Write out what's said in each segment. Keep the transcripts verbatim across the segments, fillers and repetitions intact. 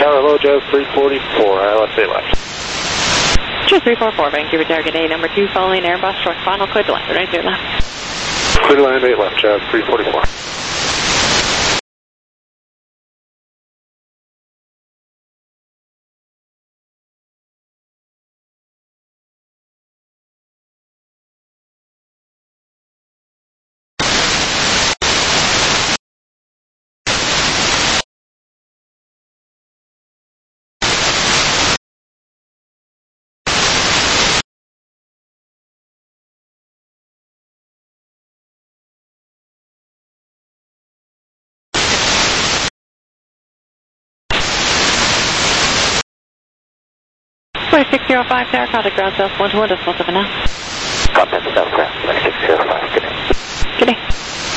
Tower low, Jazz three forty-four, I L S A left. Jazz three forty-four, Vancouver target A, number two, following Airbus, short final, clear to land, right there left. Clear to land, eight left, Jazz three forty-four. twenty-six oh five, Tower, contact ground south one two one, decimal seven now. Contact south ground, twenty-six oh five, good day. Good day.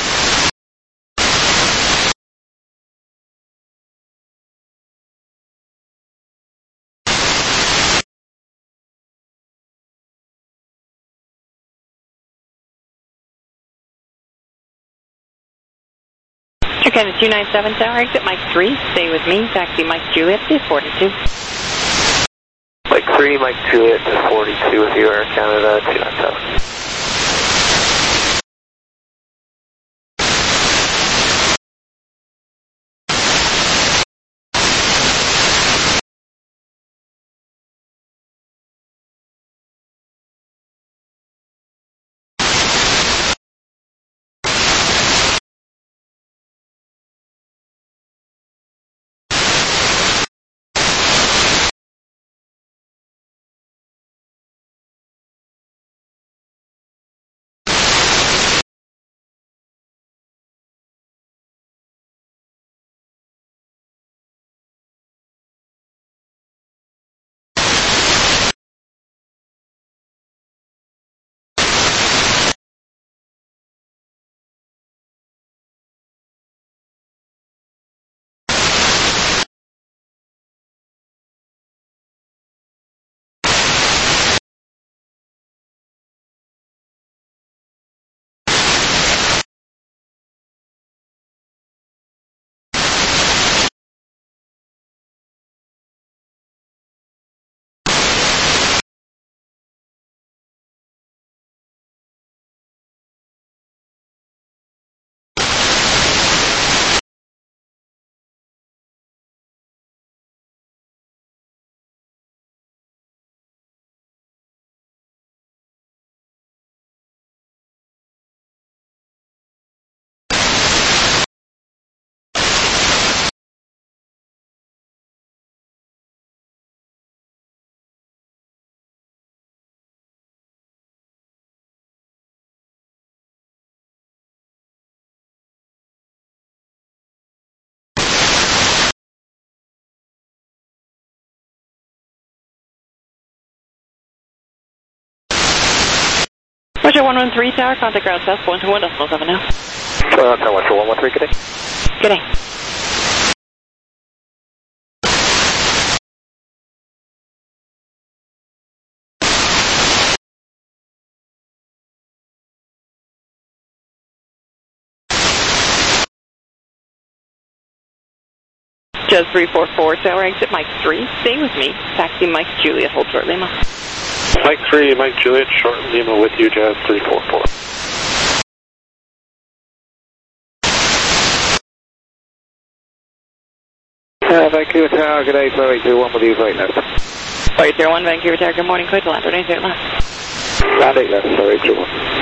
Okay, two nine seven, Tower, exit Mike three, stay with me, taxi Mike Juliet to forty-two. Mike three, Mike Juliet to forty-two with you, Air Canada, two nine seven. Roger one one three, Tower, contact ground south one two one, decimal seven now. Uh, Tower one one three, good day. Good day. Jazz three forty-four, Tower, exit Mike three, stay with me, taxi Mike Juliet, hold short Lima. Mike three, Mike Juliet, short Lima with you, Jazz three forty-four. Uh, Vancouver Tower, good day, Flight two one with you, right left. Flight zero one, Vancouver Tower, good morning, clear to land, right there left. Land eight left, sorry, two one.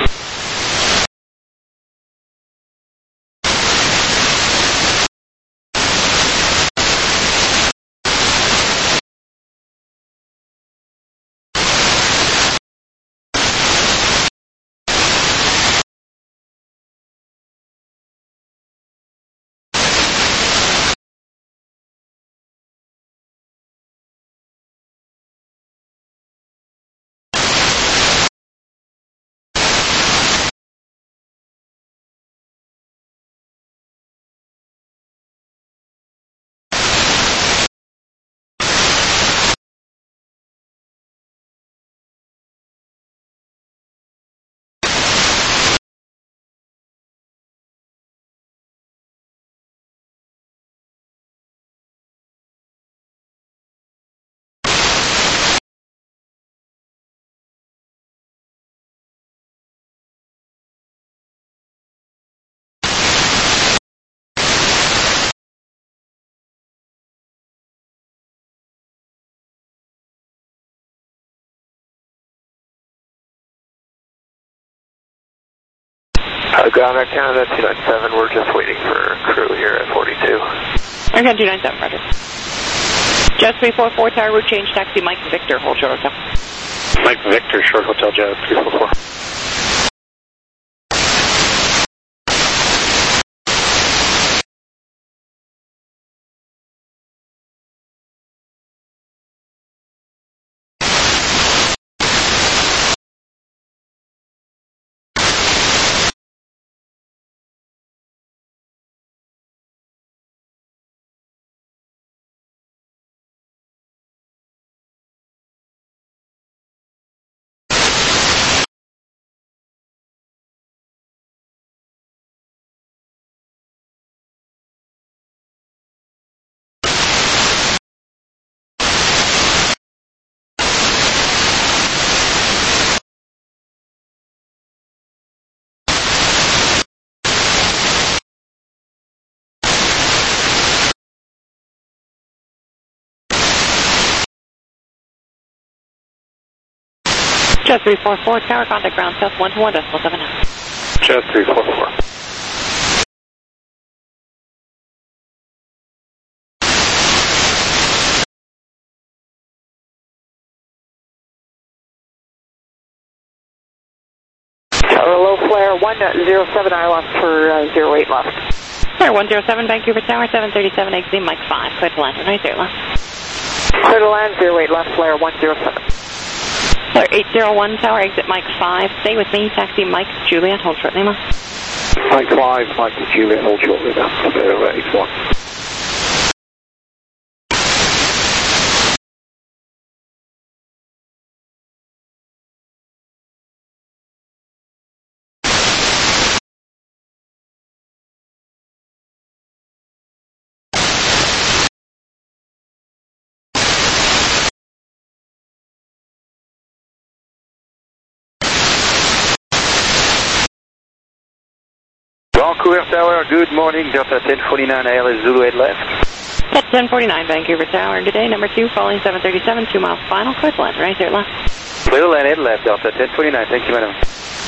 Uh, ground Air Canada two nine seven, we're just waiting for crew here at forty-two. Okay, two nine seven, roger. Jet three four four, tower route change, taxi Mike Victor, hold short hotel. Mike Victor, short hotel jet three four four. Jet three four four, tower contact ground south one two one decimal seven nine. Jet three four four. Tower low flare one zero seven, I lost for uh, zero eight left. Flare one zero seven, Vancouver Tower, seven thirty-seven, exit Mike five, clear to land, right there left. Clear to land, zero eight left, flare one zero seven. Flare eight zero one, tower exit Mike five, stay with me, taxi Mike Juliet, hold short Lima. Mike five, Mike Juliet, hold short with us. Over eight one. Vancouver Tower, good morning, Delta ten forty-nine, A L S Zulu eight left. That's ten forty-nine, Vancouver Tower, good day, number two, following seven thirty-seven, two miles final, clear to land, right there left. Clear to land eight left, Delta ten forty-nine, thank you, madam.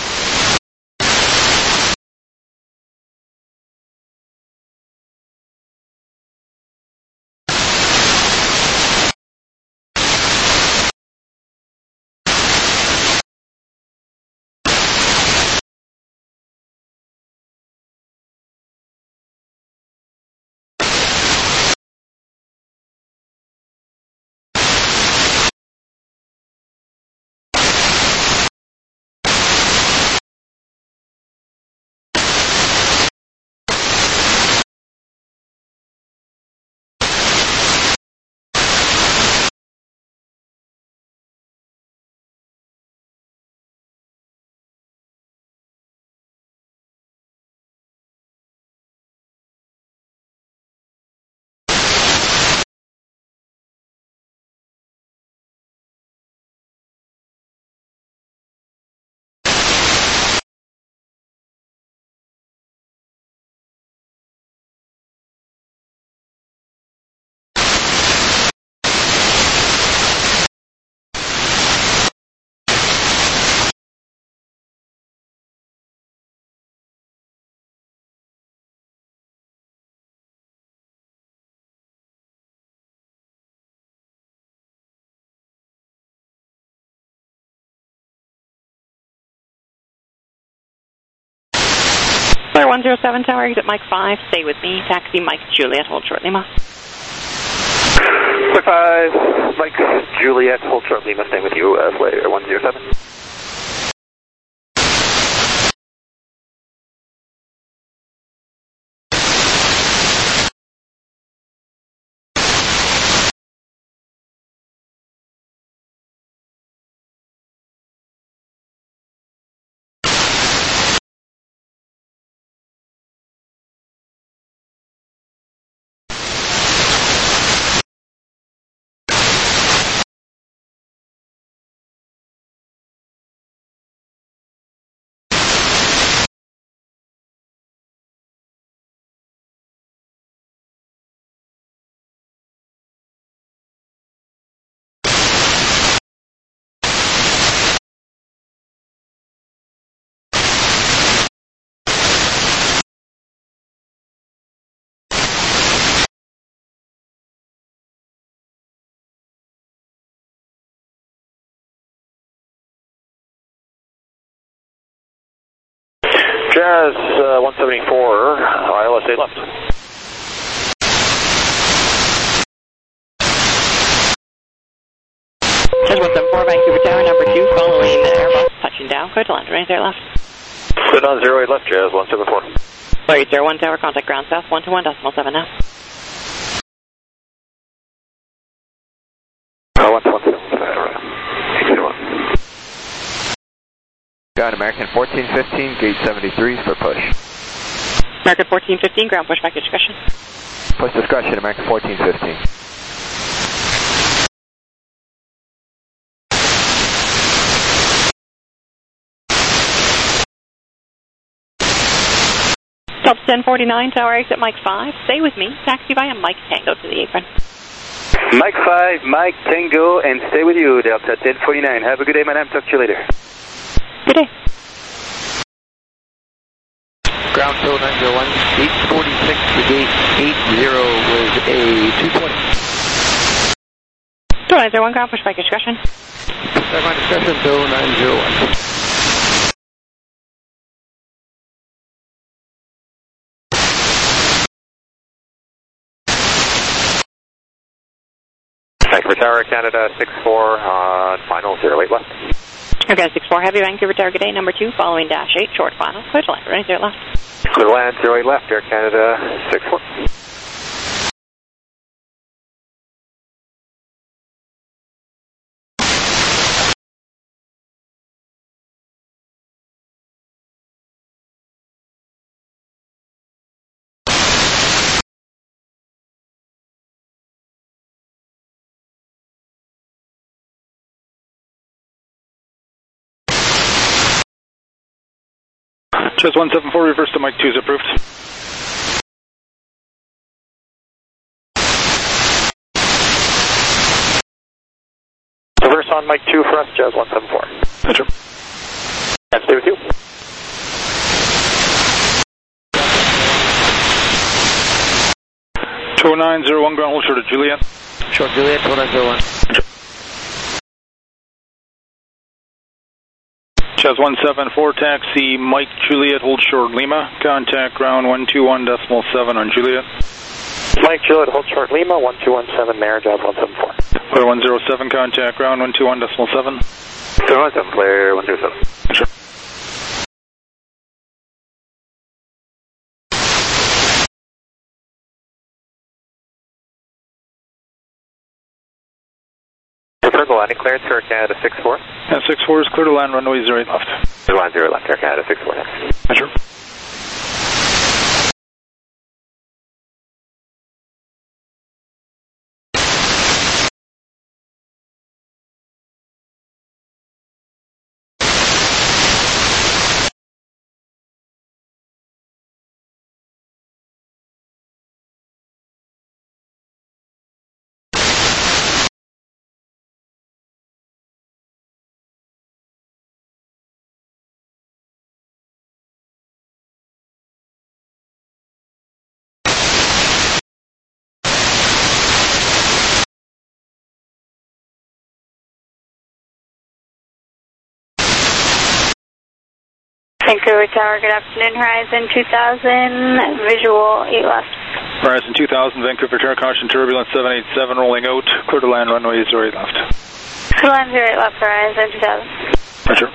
Flare one zero seven, tower exit Mike five, stay with me, taxi Mike Juliet, hold short Lima. Clear five, Mike Juliet, hold short Lima, stay with you, uh, Flare one zero seven. Jazz uh, one seventy-four, I L S eight left. Jazz one seventy-four, Vancouver Tower, number two, following the Airbus touching down. Clear to land, right there left. Clear on zero eight left, Jazz one seventy-four. Sorry, zero one Tower, contact ground south, one two one decimal seven now. Uh, one two one, eight zero one. Got American fourteen fifteen, gate seventy-three for push. American fourteen fifteen, ground pushback discussion. Push discussion, American fourteen fifteen. Top ten forty-nine, tower exit Mike five. Stay with me. Taxi via Mike Tango to the apron. Mike five, Mike Tango, and stay with you, Delta ten forty-nine. Have a good day, madam. Talk to you later. Good day. Ground show nine zero one, eight forty-six to gate eight zero was a two twenty. two nine zero one, ground pushback discussion. Pushback discussion, show nine zero one. Vancouver Tower, Canada six four, on final zero eight left. Okay, six four, heavy Vancouver Tower, good day, number two, following dash eight, short final. Clear to land, right there left. Clear to land, zero eight left, Air Canada six four. Jazz one seventy-four, reverse to Mike two is approved. Reverse on Mike two for us, Jazz one seventy-four. Roger. And stay with you. two nine zero one, ground hold short of Juliet. Short Juliet, two nine zero one. Roger. Jazz one seventy-four, taxi Mike Juliet, hold short Lima. Contact ground one two one decimal seven on Juliet. Mike Juliet, hold short Lima, one two one seven there, Jazz one seventy-four. Clear one zero seven, contact ground one two one decimal seven. Clear one seven, clear one zero seven. Sure. Circle landing clearance for Air Canada six four. And six four is clear to land, runway zero eight left. Clear to land zero left, Air Canada six four next. Measure. Vancouver Tower, good afternoon, Horizon two thousand, visual eight left. Horizon two thousand, Vancouver Tower, caution turbulence seven eight seven, rolling out, clear to land, runway zero eight left. Clear to land zero eight left, Horizon two thousand. Roger.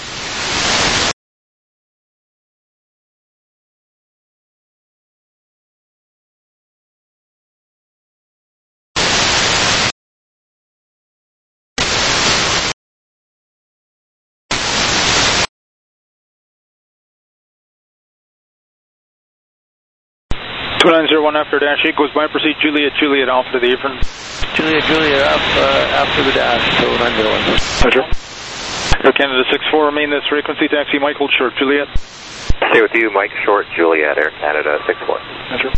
two nine zero one after dash eight goes by, proceed Juliet, Juliet Alpha to the apron. Juliet, Juliet, up, uh, after the dash, so nine zero one. Roger. Air Canada six four, remain this frequency, taxi Mike, hold short Juliet. Stay with you, Mike Short, Juliet, Air Canada six four. Roger.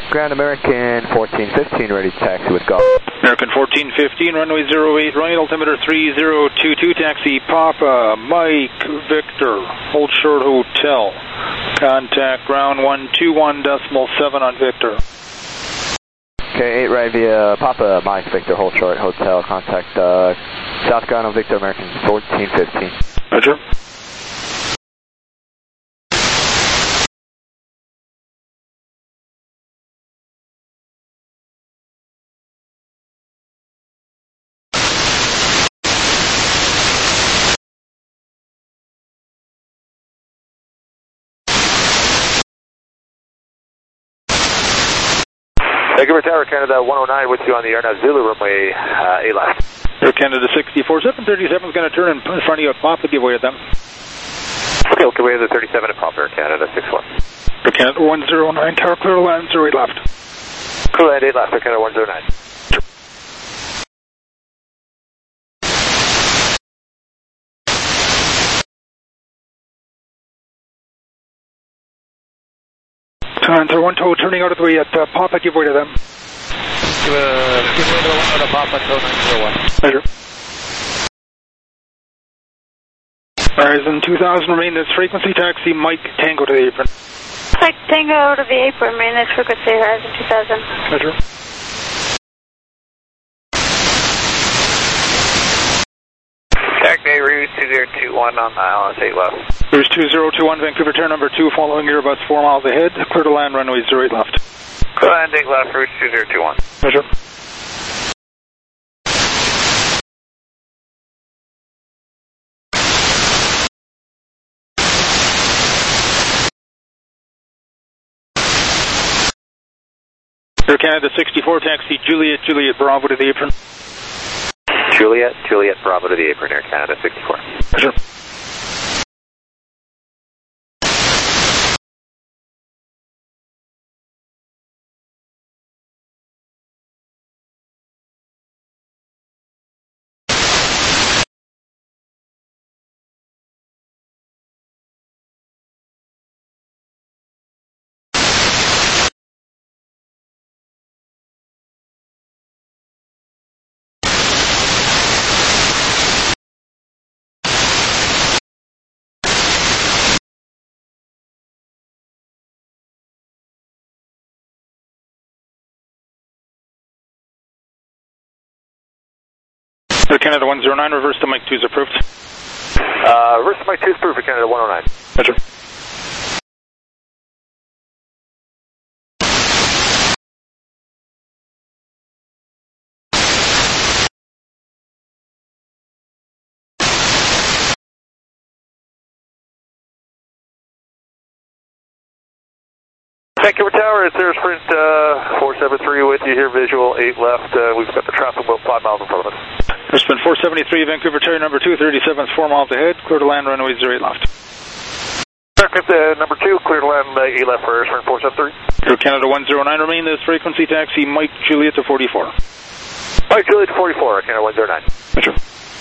Ground American fourteen fifteen, ready to taxi with golf. American fourteen fifteen, runway zero eight right, altimeter three zero two two, taxi Papa, Mike, Victor, hold short hotel. Contact ground one two one decimal seven on Victor. Okay, eight right via Papa, Mike, Victor, hold short hotel. Contact uh, South ground on Victor, American fourteen fifteen. Roger. Vancouver Tower, Canada one oh nine with you on the air now. Zulu runway uh, eight left. Air Canada sixty-four, seven thirty-seven is going to turn in front of you at Papa, give way to them. Okay, okay, we have the thirty-seven at Papa, Air Canada six one. Air Canada one oh nine, tower clear to land, zero eight left. Clear land eight left, Air Canada one oh nine. Answer one two, turning out of the way at uh, Papa, give way to them. Give, uh, give way to the one to Papa, two nine zero one. Measure. Horizon two thousand, remain this frequency, taxi Mike Tango to the apron. Mike Tango to the apron, remain this frequency, Horizon two thousand. Measure. Tac Day, Route two zero two one on the Islands eight left. Route two zero two one, Vancouver turn number two, following Airbus four miles ahead, clear to land, runway zero eight left. Clear land eight left, Route two zero two one. Measure. Air Canada sixty-four, taxi Juliet, Juliet Bravo to the apron. Juliet, Juliet Bravo to the apron, Air Canada sixty-four. Measure. Air Canada one oh nine, reverse to Mike two is approved. Uh, reverse to Mike two is approved for Canada one oh nine. Measure. Vancouver Tower, it's Air Sprint uh, four seven three with you here, visual eight left. Uh, we've got the traffic about five miles in front of us. Air Sprint four seventy-three, Vancouver Tower number two, thirty-seven is four miles ahead, clear to land, runway zero eight left. Air Sprint uh, number two, clear to land uh, eight left for Air Sprint four seven three. Air Canada one oh nine, remain this frequency, taxi Mike Juliet to forty-four. Mike Juliet to forty-four, Air Canada one oh nine. Measure.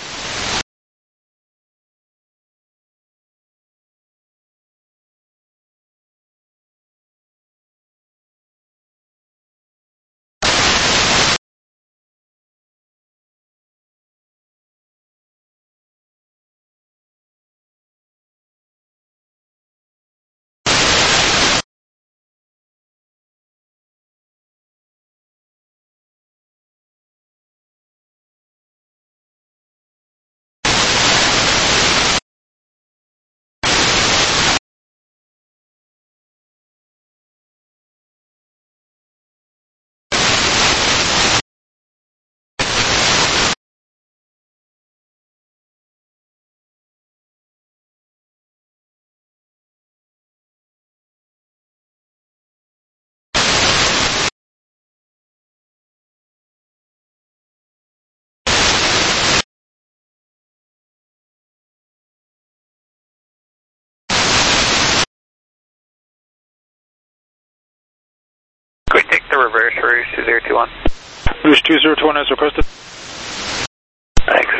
Could we take the reverse for Route two zero two one? Route two zero two one as requested. Thanks.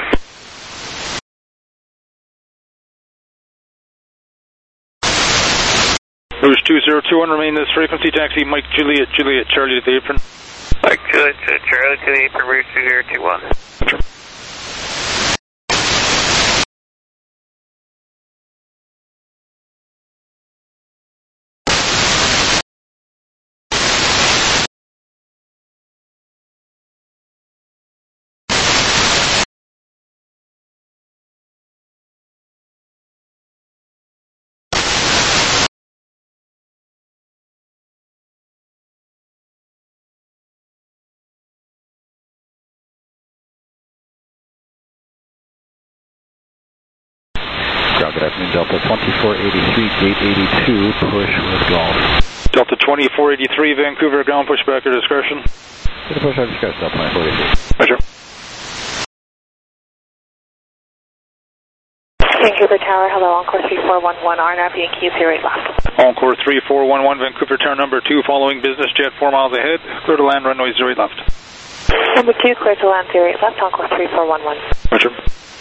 Route two zero two one, remain this frequency, taxi Mike Juliet, Juliet Charlie to the apron. Mike Juliet, Charlie to the apron, Bruce two zero two one. Sure. Good afternoon, Delta twenty-four eighty-three, gate eighty-two, push with golf. Delta twenty-four eighty-three, Vancouver ground, pushback at discretion. Push at discretion, Delta twenty-four eighty-three. Roger. Vancouver Tower, hello, Encore three four one one, R N A V and Q zero eight left. Encore three four one one, Vancouver Tower number two, following business jet four miles ahead, clear to land runway zero eight left. Number two, clear to land zero eight left, Encore three four one one. Roger.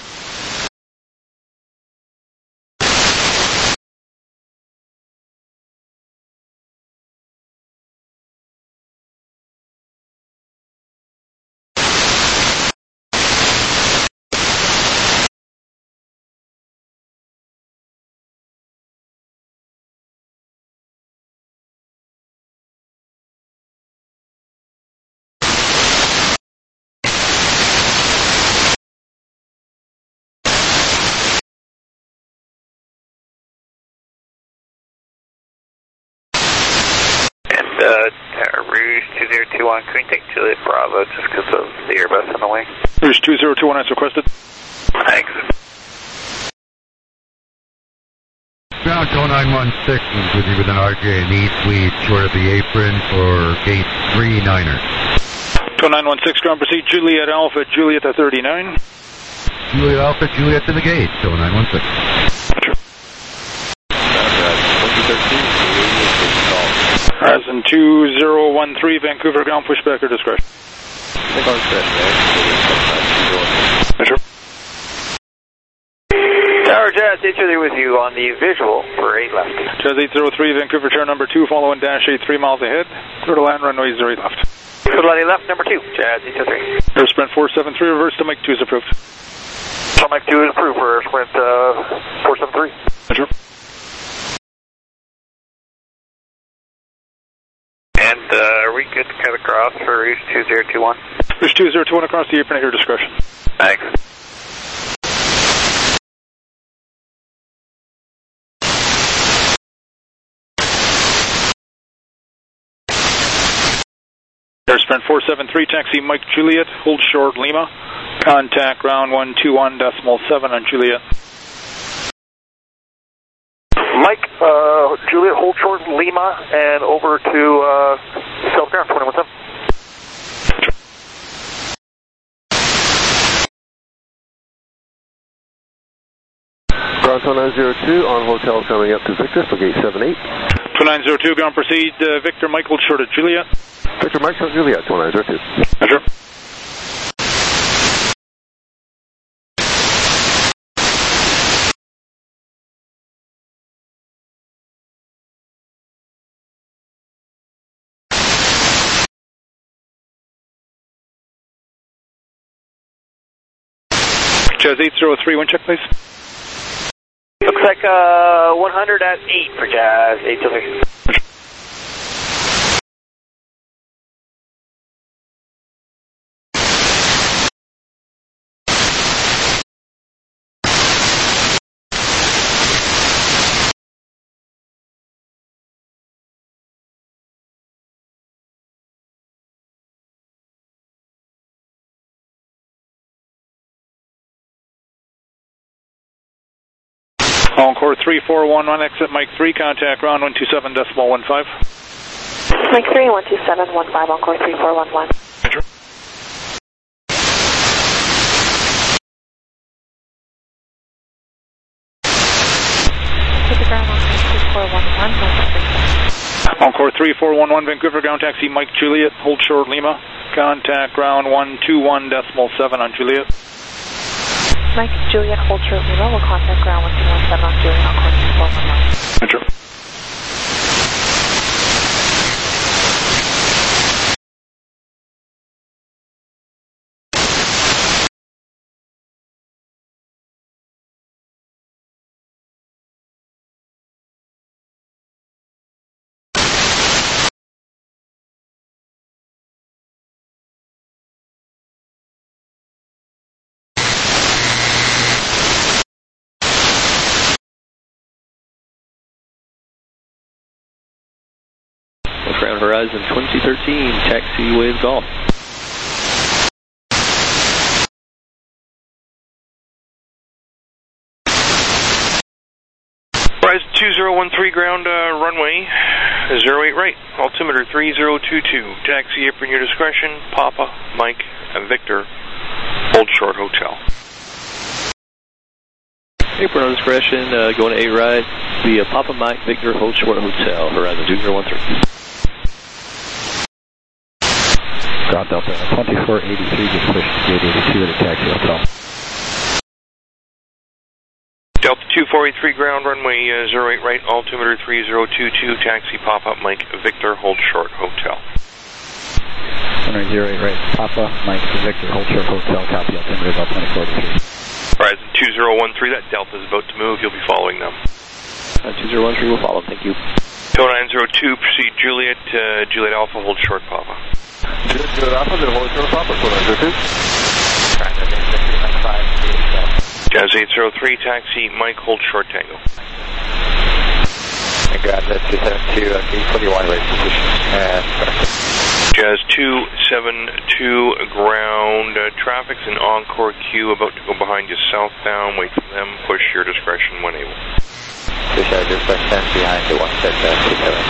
Uh, Rouge two zero two one, can we take Juliet Bravo just because of the Airbus on the wing? Rouge two zero two one as requested. Thanks. Ground two nine one six is with you with an R J and E suite short of the apron for gate three niner. two nine one six, ground proceed, Juliet Alpha, Juliet to thirty-nine. Juliet Alpha, Juliet to the gate, two nine one six. Sure. Horizon two zero one three, Vancouver ground, pushback or discretion. Sure. Tower Jazz eight zero three with you on the visual for eight left. Jazz eight zero three, Vancouver Tower number two, following dash eight three miles ahead, clear to land runway zero eight left. Clear to land left, number two, Jazz eight zero three. Air Sprint four seven three, reverse to Mike two is approved. So Mike two is approved for Air Sprint uh, four seven three. Sure. And uh, are we good to cut across for Rouge two zero two one? Rouge two zero two one across the apron at your discretion. Thanks. Air Sprint four seven three, taxi Mike Juliet, hold short Lima. Contact ground one two one decimal seven on Juliet. Mike, uh, Juliet, hold short Lima and over to uh, South Ground twenty one seven. Ground two nine zero two on hotel coming up to Victor for gate seven eight. two nine zero two, ground proceed, uh, Victor Mike, hold short at Juliet. Victor Mike, Juliet, two nine zero two. Sure. Jazz eight zero three, wind check please. Looks like uh, one hundred at eight for Jazz eight zero three. Encore three four one one, exit Mike three, contact ground one two seven decimal one five. Mike three, one two seven one five, Encore three four one one. Sure. To the ground, Encore three four one one, Encore three four one one, Vancouver ground taxi Mike Juliet, hold short Lima. Contact ground one two one decimal seven on Juliet. Mike Juliet, hold short Lima, will contact ground one two one seven on Juliet, Encore three four one one. Sure. Crown Horizon twenty thirteen, taxi with Golf. Horizon two zero one three ground, uh, runway zero eight right, altimeter three zero two two, taxi apron your discretion, Papa, Mike, and Victor, hold short hotel. Apron on discretion, uh, going to eight right, via Papa Mike Victor Hold Short Hotel, Horizon two zero one three. Ground Delta, twenty-four eighty-three, just pushed to gate eighty-two at a taxi hotel. Delta two four eight three ground, runway uh, zero eight right, altimeter three zero two two, taxi Papa Mike Victor Hold Short Hotel. Runway zero eight right, Papa Mike Victor Hold Short Hotel, copy altimeter about twenty-four eighty-three. Horizon two zero one three, that Delta is about to move, you'll be following them. Uh, two zero one three will follow, thank you. Tow nine zero two, proceed Juliet, uh, Juliet Alpha, hold short Papa. Juliet, Juliet Alpha, then hold short Papa, tow nine zero two. Jazz eight zero three, taxi Mike, hold short Tango. And grab that two seven two, uh, gate twenty-one, race position. And Jazz two seven two, ground, uh, traffic's in Encore queue, about to go behind you southbound, wait for them, push your discretion when able. Push out your discretion behind the one set, uh, two seven.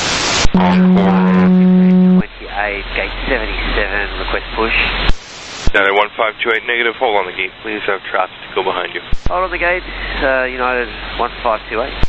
Encore twenty-eight, gate seventy-seven, request push. United one five two eight, negative, hold on the gate, please have traffic to go behind you. Hold on the gate, uh, United one five two eight.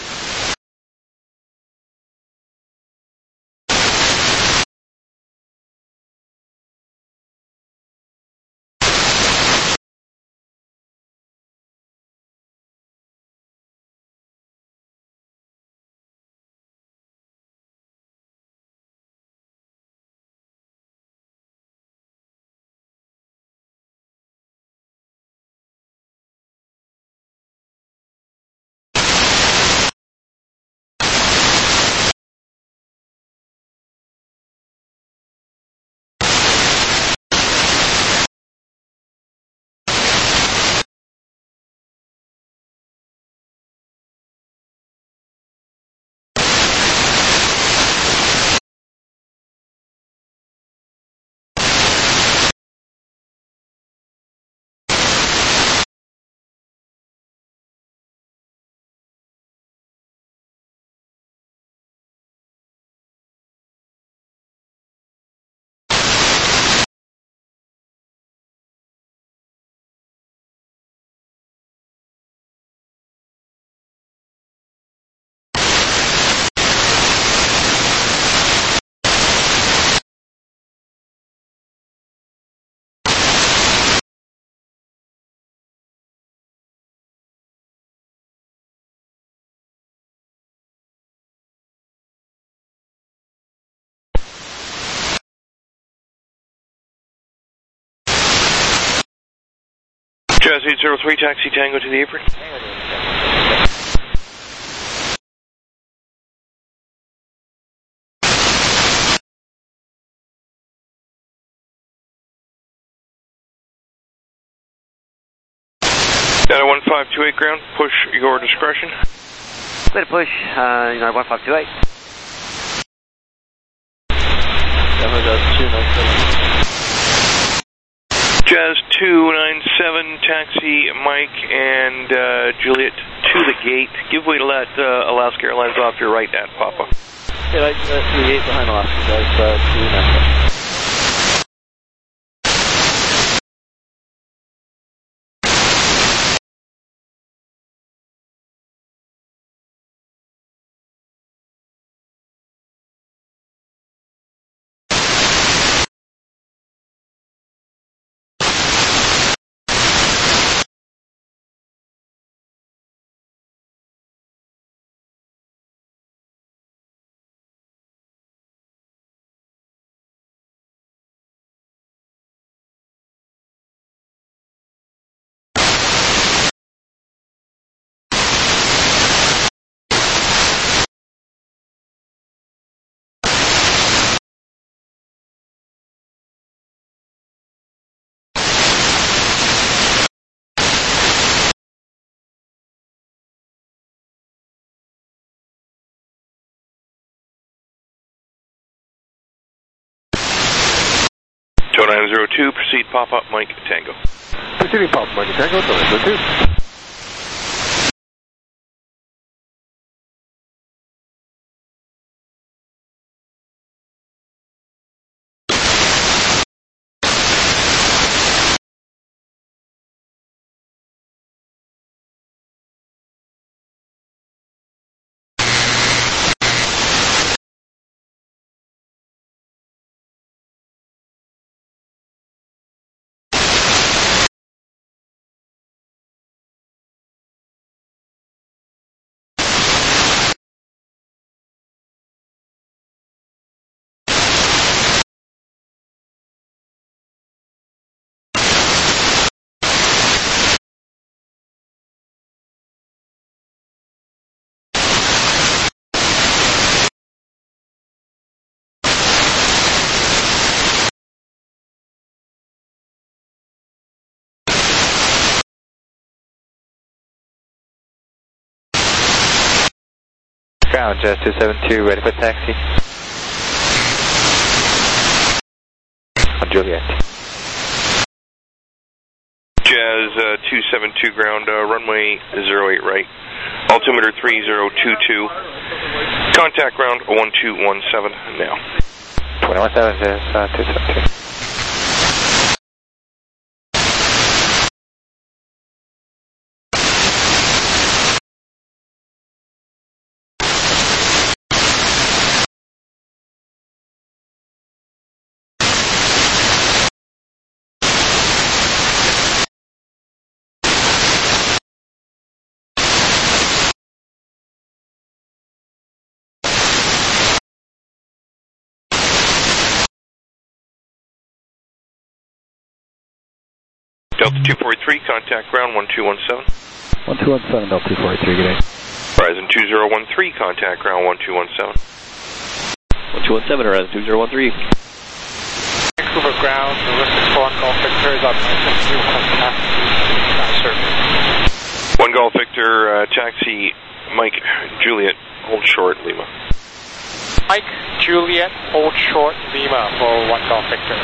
Jazz eight zero three, taxi Tango to the apron. United one five two eight ground, push your discretion. Clear to push, uh, United one five two eight. Jazz two nine seven, taxi Mike and uh, Juliet to the gate. Give way to let uh, Alaska Airlines off your right at Papa. Yeah, right, uh, to the gate behind Alaska, guys, uh, two nine seven. two nine zero two, proceed Papa Mike Tango. Proceeding Papa Mike Tango, two nine zero two. Ground, Jazz two seven two, ready for taxi. On Juliet. Jazz uh, two seven two ground, uh, runway zero eight right. Altimeter three zero two two. Contact ground one two one seven now. twenty-one seven, Jazz uh, two seven two. Delta two forty-three, contact ground one two one seven. one two one seven, Delta two forty-three, good day. Horizon two zero one three, contact ground one two one seven. one two one seven, Horizon two zero one three. Vancouver ground, the list is four Golf Victor is up two, contact, sir. One Golf Victor, uh, taxi, Mike Juliet, hold short, Lima. Mike Juliet, hold short, Lima for one Golf Victor.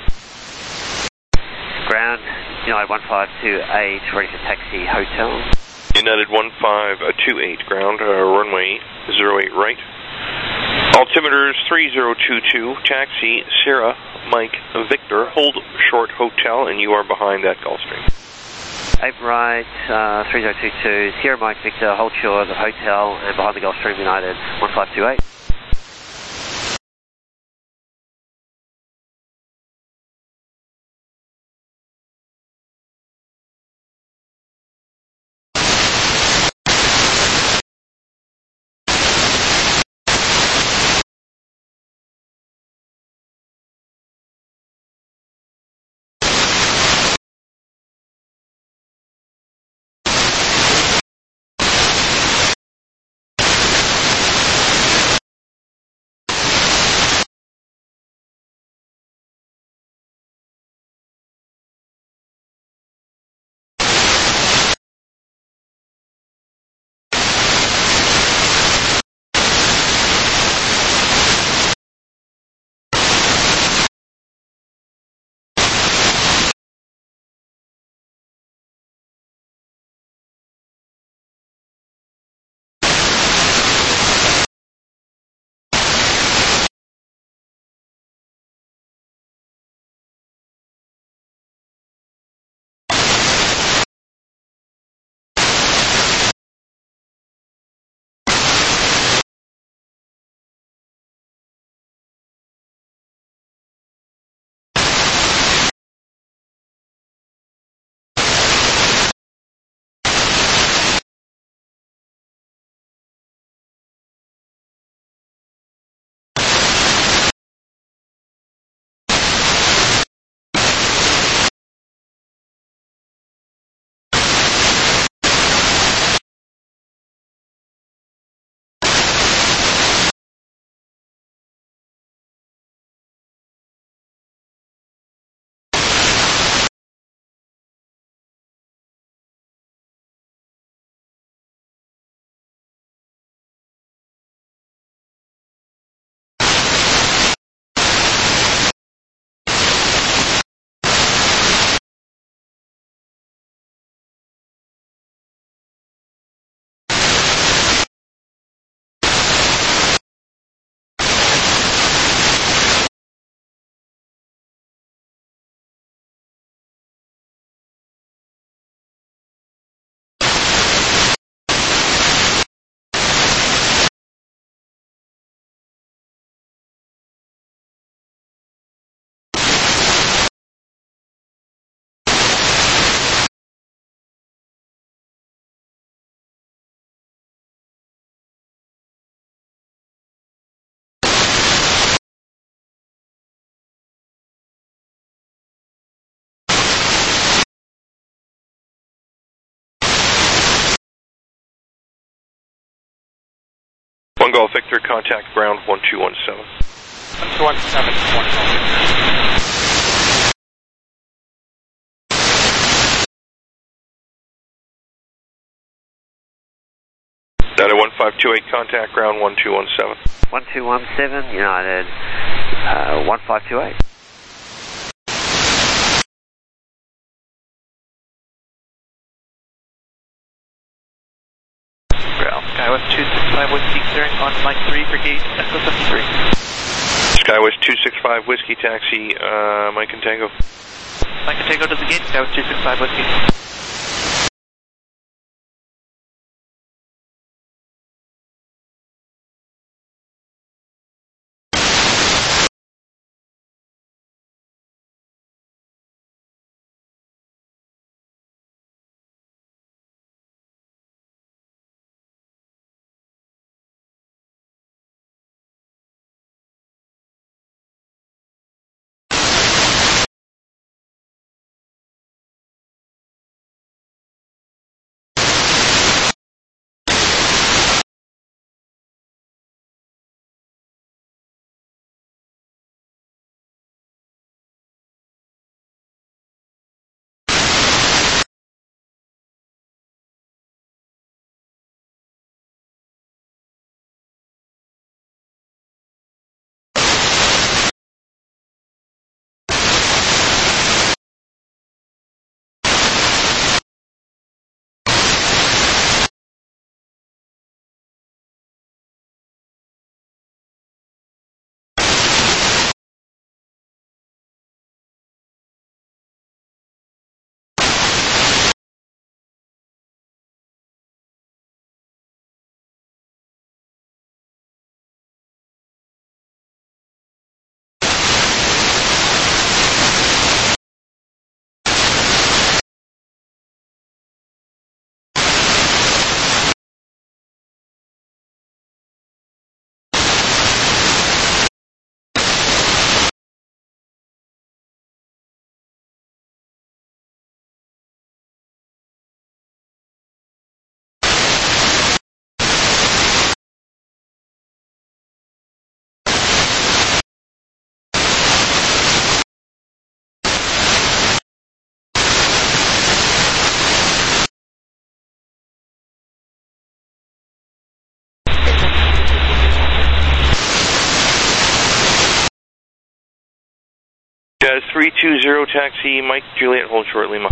Ground, United one five two eight, ready for taxi, hotel. United one five two eight, ground, uh, runway zero eight right. Altimeters three zero two two, taxi, Sierra, Mike, Victor, hold short, hotel, and you are behind that Gulfstream. eight right, uh, three zero two two, Sierra, Mike, Victor, hold short, the hotel, and behind the Gulfstream, United one five two eight. Golf Victor, contact ground one two one seven. one two one seven, one Data one five two eight, contact ground one two one seven. one two one seven, United, uh, one five two eight. Ground, Skywest two six five Whiskey, clearing on Mike three for gate Echo seventy-three. Skywest two six five Whiskey, taxi, uh, Mike and Tango. Mike and Tango to the gate, Skywest two six five Whiskey. Jazz three two zero, taxi, Mike Juliet, hold short Lima.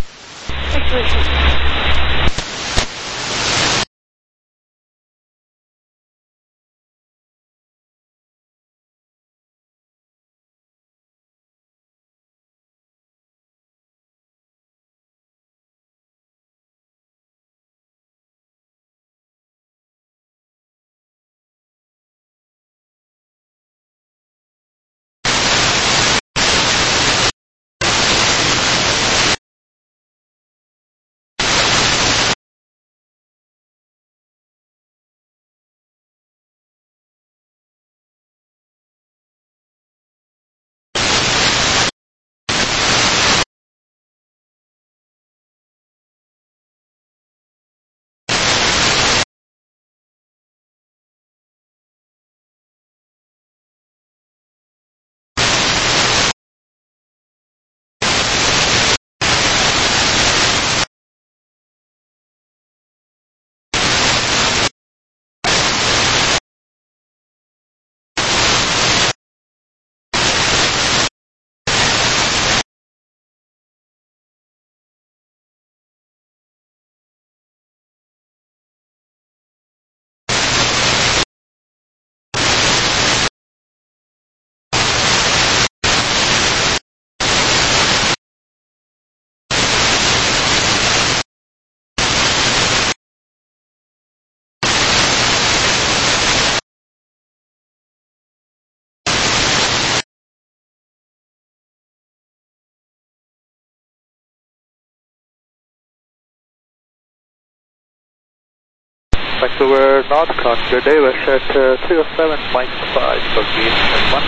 Vancouver North, Oscar Davis at uh, three oh seven, Mike five, for gate one.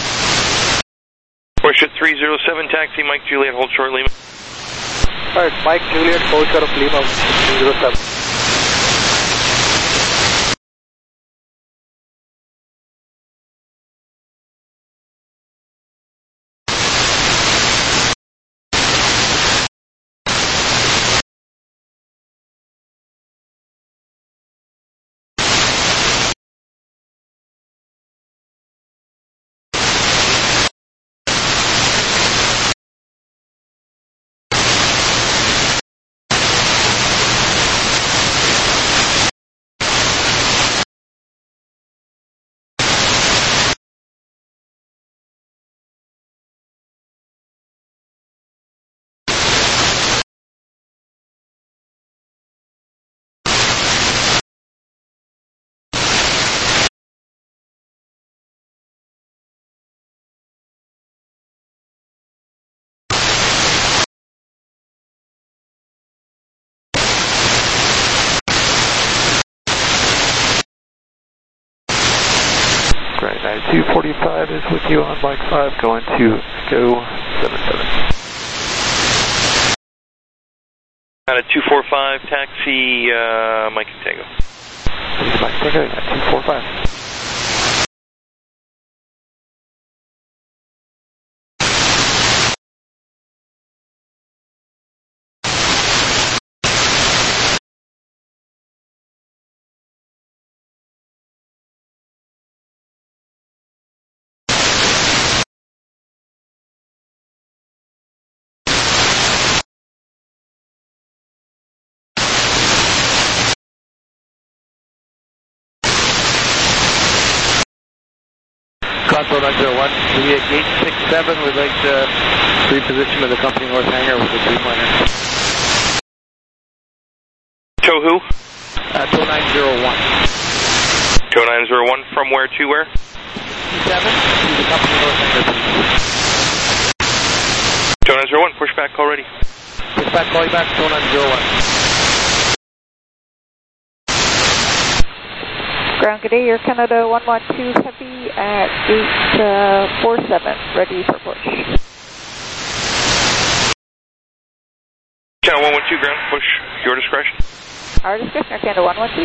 Porsche three oh seven, taxi, Mike Juliet, hold short Lima. Alright, Mike Juliet, hold short of Lima, three oh seven. Alright, two forty-five is with you on Mike five, going to go seven seven. Got a two four five, taxi uh, Mike Tango. Mike Tango, two four five. Control nine zero one, we at gate six seven, we'd like to reposition to the company north hangar with the Dreamliner. Tow who? Uh, Tow nine zero one. Tow nine zero one, from where to where? seven to the company north hangar, please. Tow nine zero one, push back call ready. Push back, call you back, Tow nine zero one. Ground, good day, Air Canada one one two Heavy at gate uh, four seven, ready for push. Channel one one two, ground, push, your discretion. Our discretion, Air Canada one one two.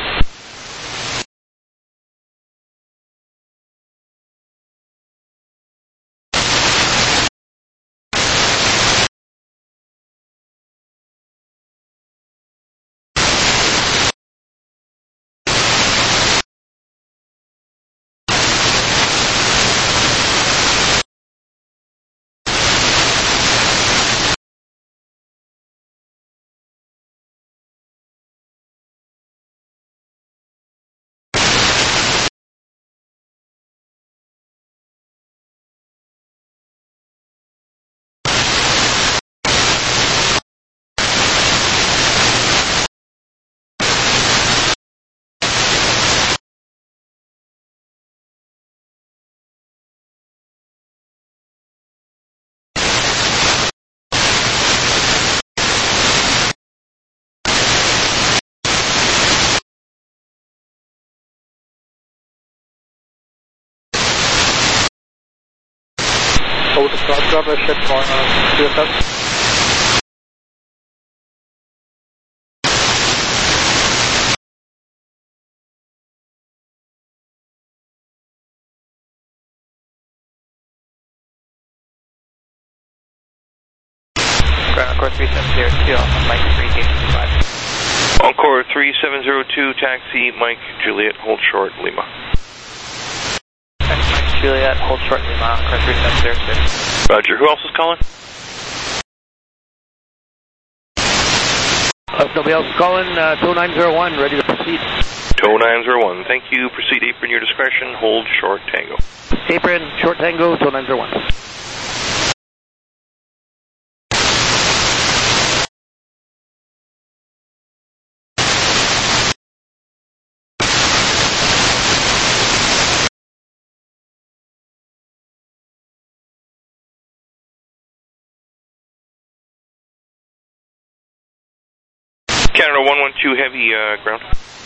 Over the cross job, I should call on C S S. Ground Encore three seven zero two on Mike three, gate five. Encore three seven zero two, taxi Mike Juliet, hold short, Lima. Mike Juliet, hold short, Lima, Encore three seven zero two. Roger, who else is calling? Uh, if nobody else is calling, uh, Tow nine zero one, ready to proceed. Tow nine zero one, thank you, proceed apron your discretion, hold short Tango. Apron, short Tango, Tow nine zero one. Canada one one two Heavy, uh, ground.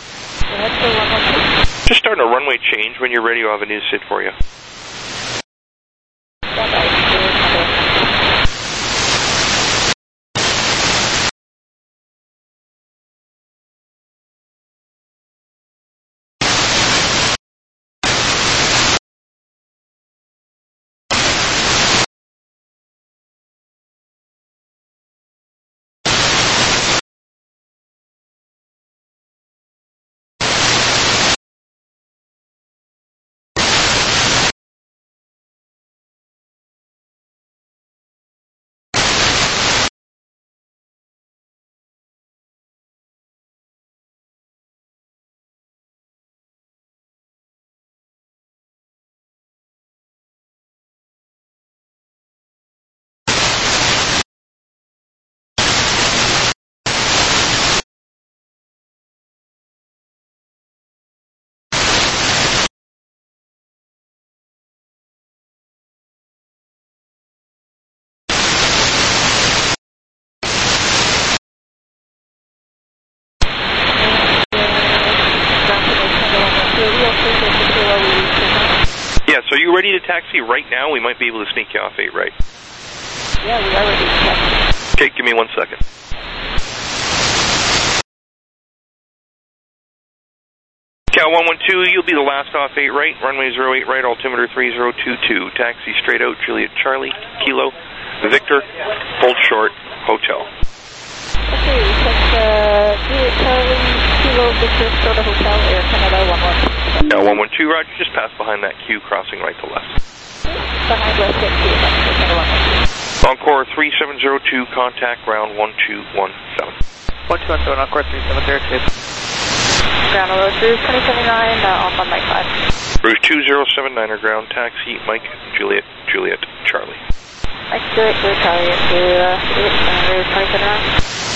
Just starting a runway change. When you're ready, I'll have a new sit for you. Yeah, so are you ready to taxi right now? We might be able to sneak you off eight right. Yeah, we are ready to taxi. Okay, give me one second. Cal one one two, you'll be the last off eight right, runway zero eight right, altimeter three zero two two, taxi straight out, Juliet Charlie, Kilo, Victor, hold short, hotel. Okay, we checked uh, Juliet Charlie, Kilo, Victor, Florida Hotel, Air Canada one one two. Cal one one two, Roger, just pass behind that queue, crossing right to left. Behind left at Q, Air Canada one one two. Encore three seven zero two, contact ground one two one seven. one two one seven, Encore three seven zero two. Ground Rouge twenty seventy-nine, uh, on one Mike five. Rouge two zero seven nine, ground taxi, Mike, Juliet, Juliet, Charlie. Mike, Juliet, Juliet, Charlie, to uh, Rouge twenty seventy-nine.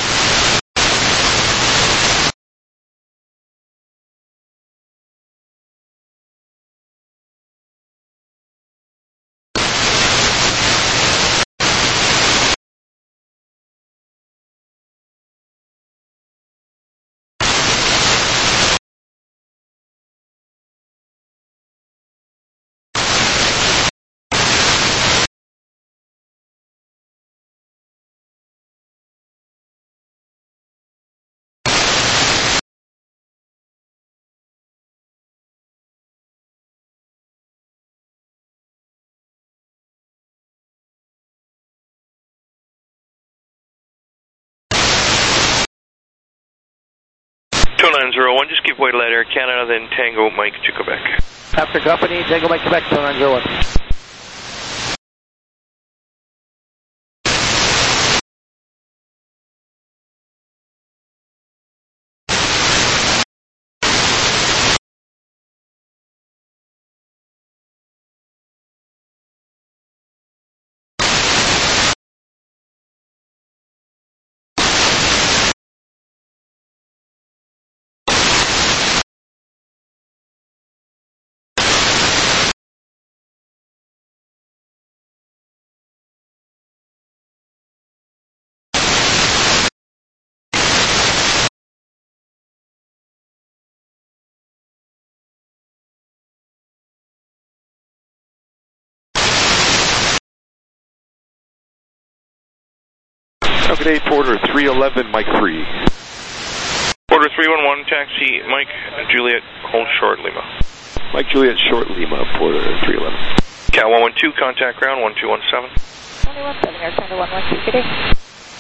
two nine zero one, just give way to let Air Canada, then Tango Mike to Quebec. After company, Tango Mike Quebec, two nine zero one. Good day, Porter three eleven, Mike three. Porter three one one, taxi, Mike, Juliet, hold short, Lima. Mike Juliet, short Lima, Porter three eleven. Cal one one two, contact ground one two one seven. one one seven, Air Canada one one two, good day.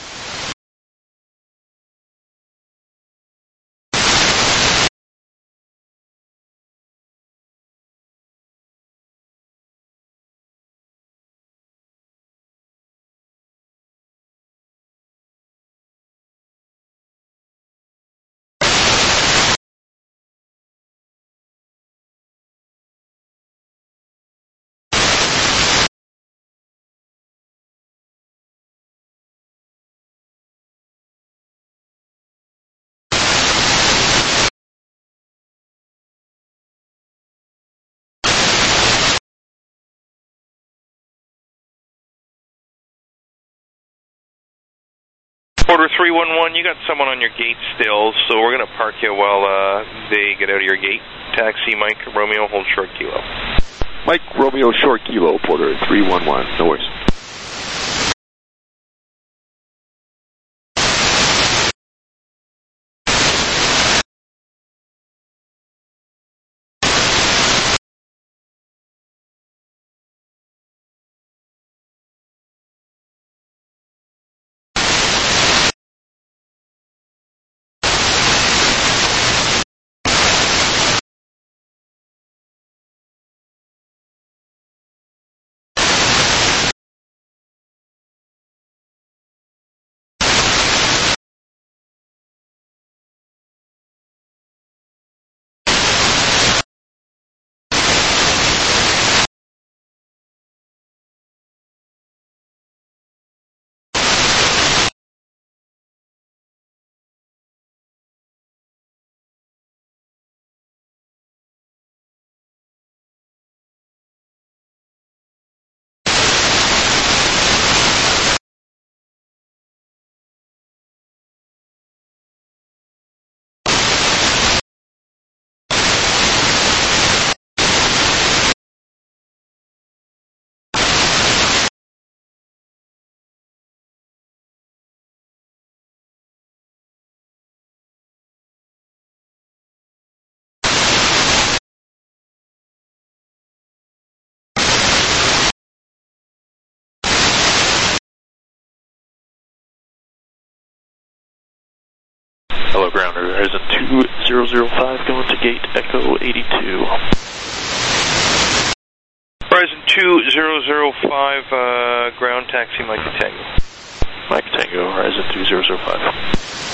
Porter three one one, you got someone on your gate still, so we're going to park you while uh, they get out of your gate. Taxi, Mike, Romeo, hold short, Kilo. Mike, Romeo, short Kilo, Porter three one one, no worries. ground, Horizon two zero zero five going to gate Echo eighty-two. Horizon two zero zero five, uh, ground taxi Mike Tango. Mike Tango, Horizon two zero zero five.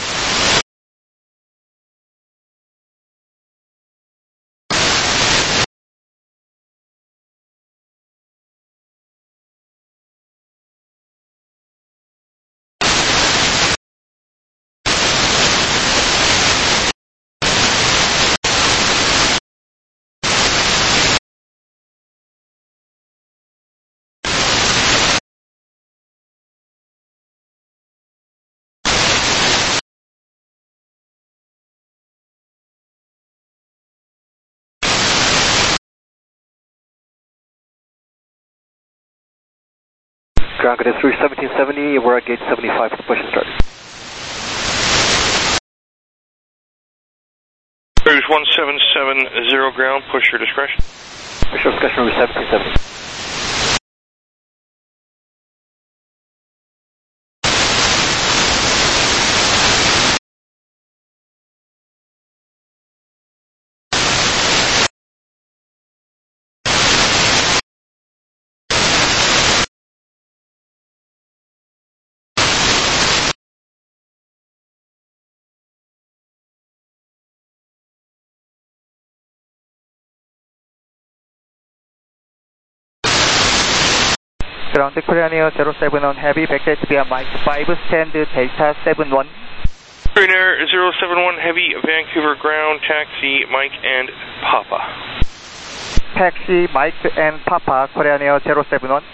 Ground Grid three seventeen seventy, we're at gate seventy-five for the push and start. Cruise one seven seven zero ground, push your discretion. Push your discretion, Route seventeen seventy. Ground Korean Air zero seven one Heavy, vector to be a Mike five, stand Delta seven one. Korean Air zero seven one Heavy, Vancouver ground, taxi Mike and Papa. Taxi Mike and Papa, Korean Air zero seven one.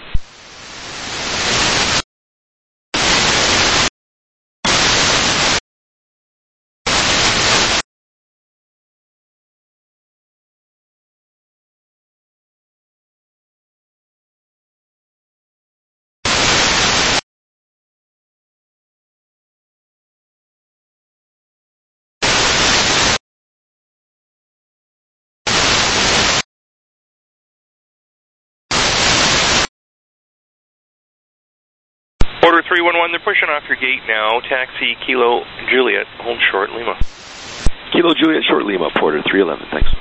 Order three one one, they're pushing off your gate now. Taxi Kilo Juliet, hold short Lima. Kilo Juliet, short Lima, Porter three eleven, thanks.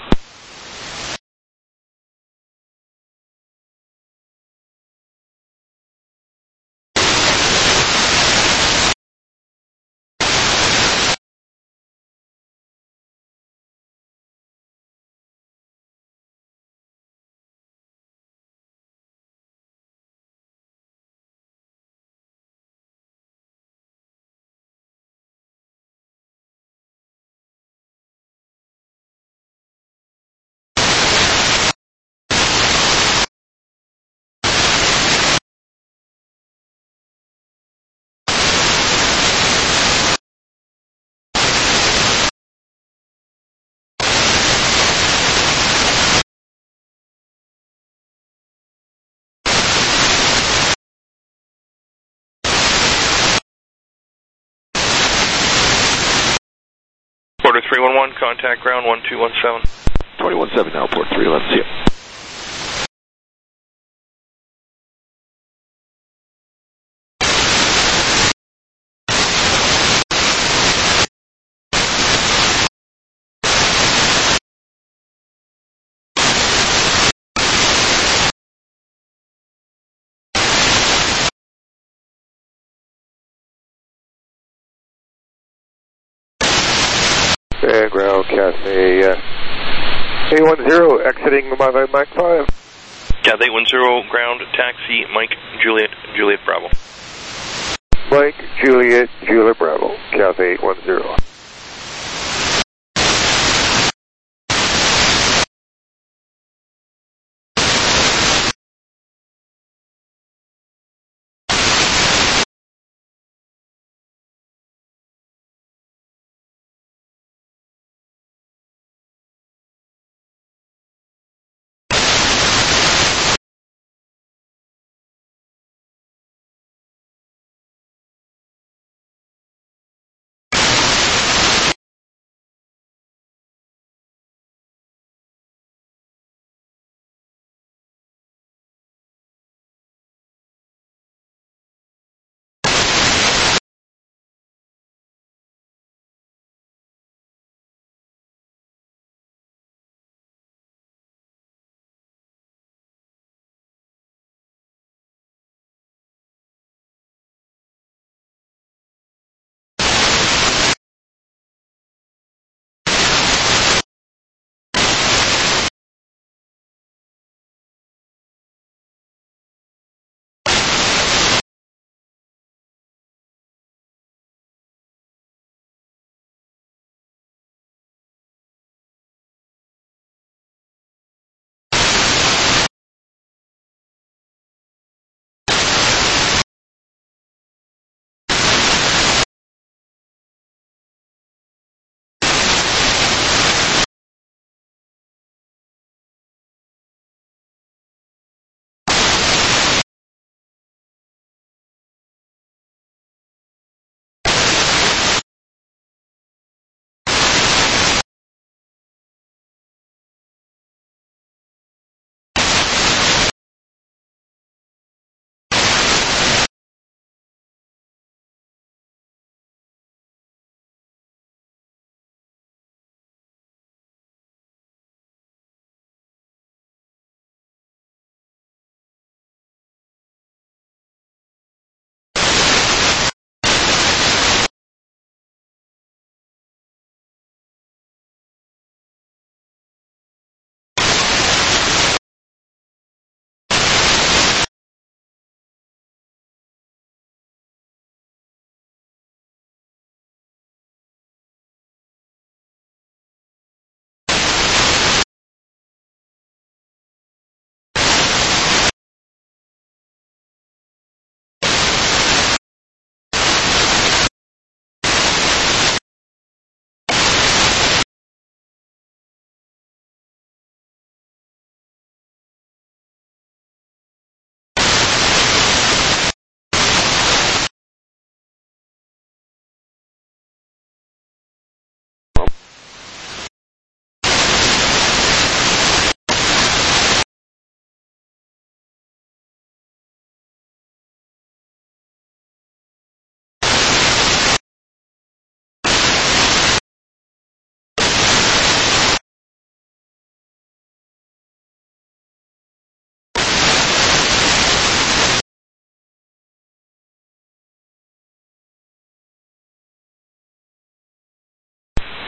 Order three one one, contact ground one two one seven. twenty-one seven now, port three eleven, see ya. And ground, Cathay uh, eight one zero, exiting Mike five. Cathay eight one zero, ground, taxi, Mike, Juliet, Juliet Bravo. Mike, Juliet, Juliet Bravo, Cathay eight one zero.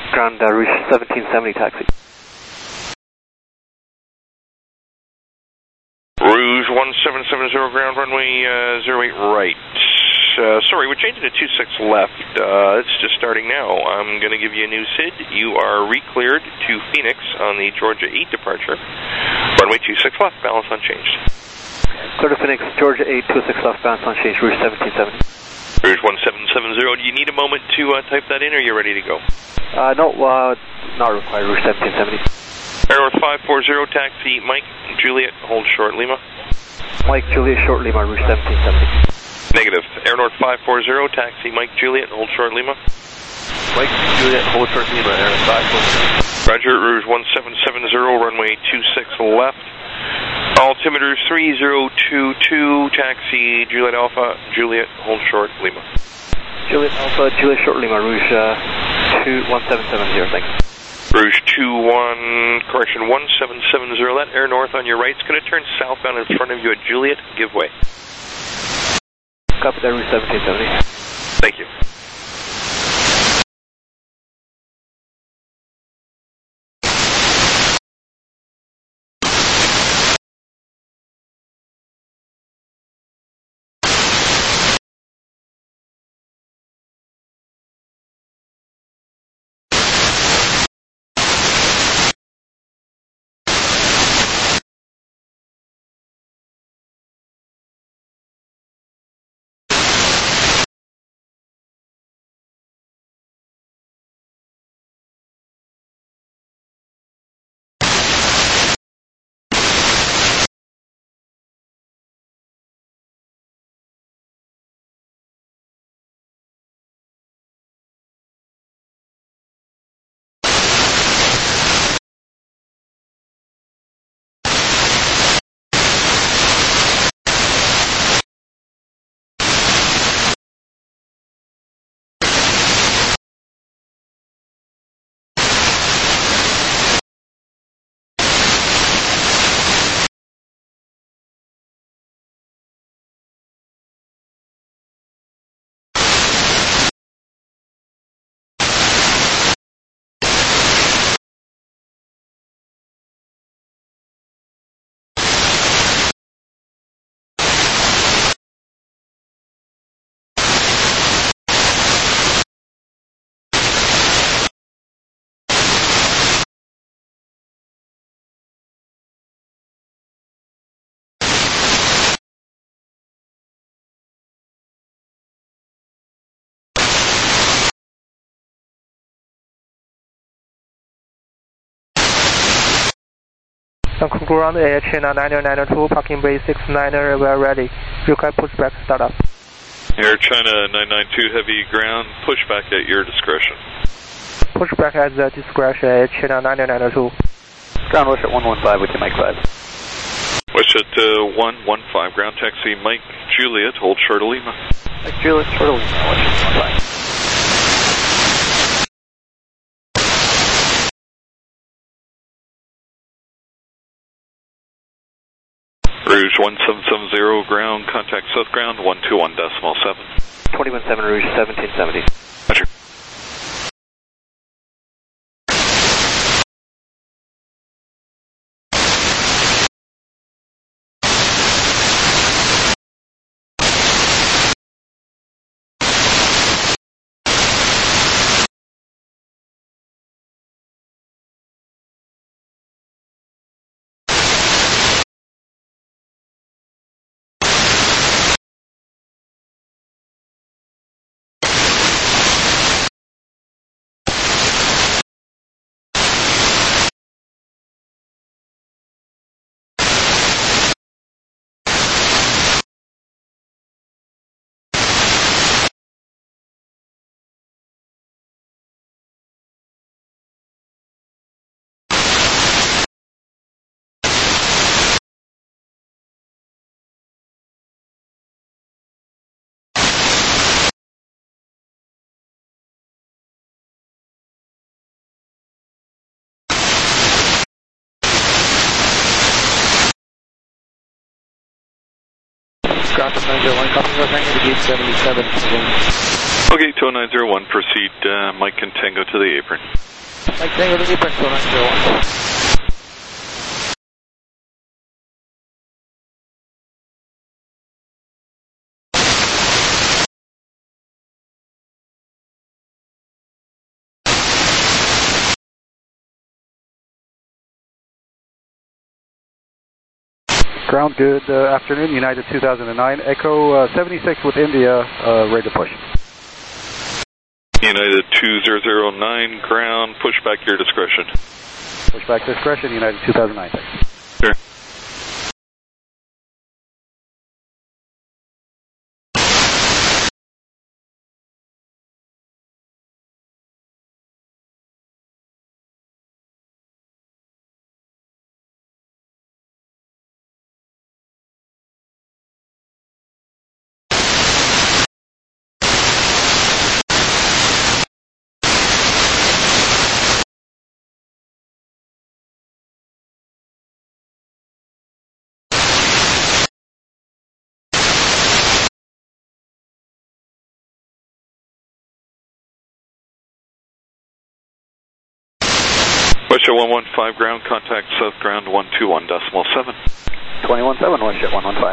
Ground uh, Rouge seventeen seventy taxi. Rouge one seven seven zero ground runway uh, zero eight right. Uh, sorry, we're changing to two six left. Uh, it's just starting now. I'm going to give you a new S I D. You are re-cleared to Phoenix on the Georgia eight departure. Runway two six left, balance unchanged. Clear to Phoenix, Georgia eight, two six left, balance unchanged, Rouge seventeen seventy. Rouge one seven seven zero, do you need a moment to uh, type that in, or are you ready to go? Uh, no, uh, not required, Rouge seventeen seventy. Air North five four zero, taxi Mike Juliet, hold short Lima. Mike Juliet, short Lima, Rouge seventeen seventy. Negative. Air North five four zero, taxi Mike Juliet, hold short Lima. Mike Juliet, hold short Lima, Air North five four zero. Roger, Rouge one seven seven zero, runway two six left. Altimeter three zero two two, taxi Juliet Alpha, Juliet, hold short Lima. Juliet Alpha, Juliet short Lima, Rouge uh, two one seven seven zero, thanks. Rouge two one, correction, one seven seven zero, that Air North on your right is going to turn southbound in front of you at Juliet, give way. Copy that, Rouge seventeen seventy. Thank you. Ground Air China nine nine two, parking bay six niner, we are ready. You can push back, start up. Air China nine nine two, heavy ground, push back at your discretion. Push back at the discretion, Air China nine nine two. Ground Wish at one one five with you, Mike five. Wish at uh, one one five, ground taxi Mike Juliet, hold short of Lima. Mike Juliet, short of Lima, Wish at one five. Rouge one seven seven zero, ground, contact south ground, one two one decimal seven. twenty-one seven Rouge, seventeen seventy. Roger. Ground nine zero one, coming over to gate seventy-seven. Okay, two nine zero one, proceed uh, Mike and Tango to the apron. Mike Tango to the apron, two nine zero one. Ground, good uh, afternoon, United two thousand nine, Echo uh, seventy-six with India, uh, ready to push. United two zero zero nine, ground, push back your discretion. Push back discretion, United two thousand nine, thanks. Sure. Westjet one one five ground, contact south ground one two one decimal seven. twenty-one seven, Westjet one one five.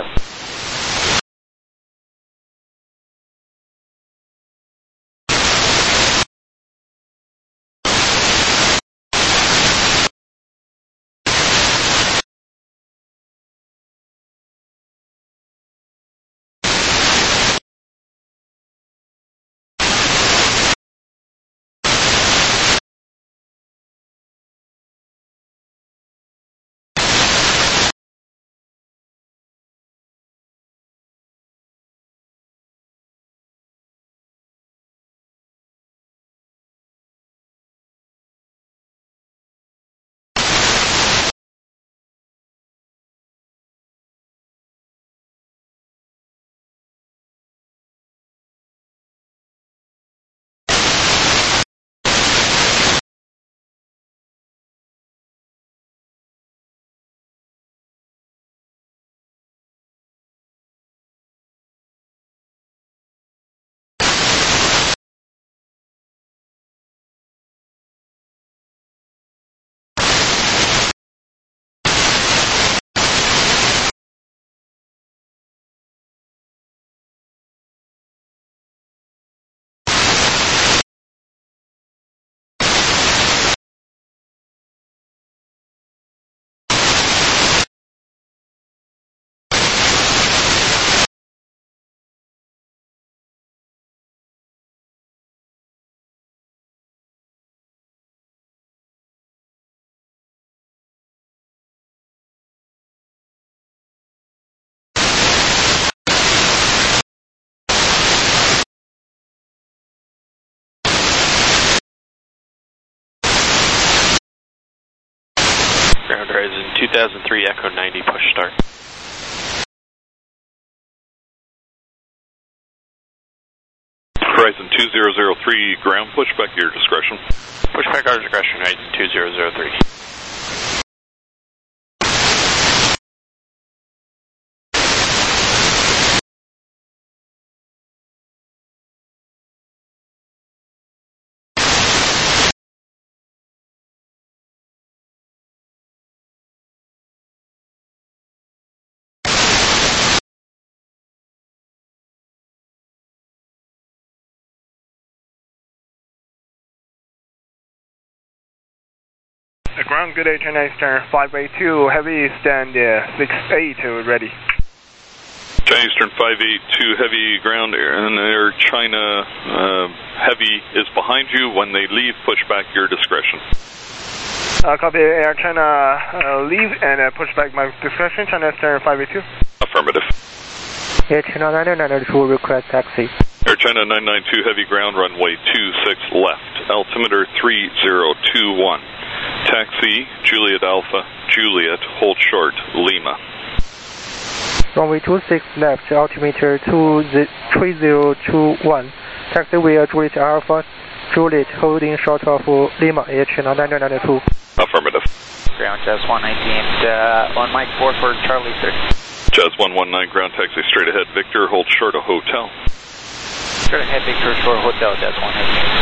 Ground Horizon two thousand three, Echo ninety, push start. Horizon two zero zero three, ground, push back your discretion. Push back our discretion, Horizon two zero zero three. Ground, good H N A Eastern five eight two, heavy stand uh, six eight, ready. China Eastern five eight two, heavy ground, and Air China uh, heavy is behind you. When they leave, push back your discretion. Uh, copy, Air China uh, leave and uh, push back my discretion, China Eastern five eight two. Affirmative. Air China nine nine two, request taxi. Air China nine nine two, heavy ground, runway two six left, altimeter three zero two one. Taxi, Juliet Alpha, Juliet, hold short, Lima. Runway two six left, altimeter three zero two one. Taxi via Juliet Alpha, Juliet holding short of Lima, Air China nine nine two. Affirmative. Ground Jazz one nineteen, uh, on Mike four for Charlie sir. Jazz one one nine, ground taxi straight ahead, Victor, hold short of hotel. Straight ahead, Victor Short Hotel, that's one heavy.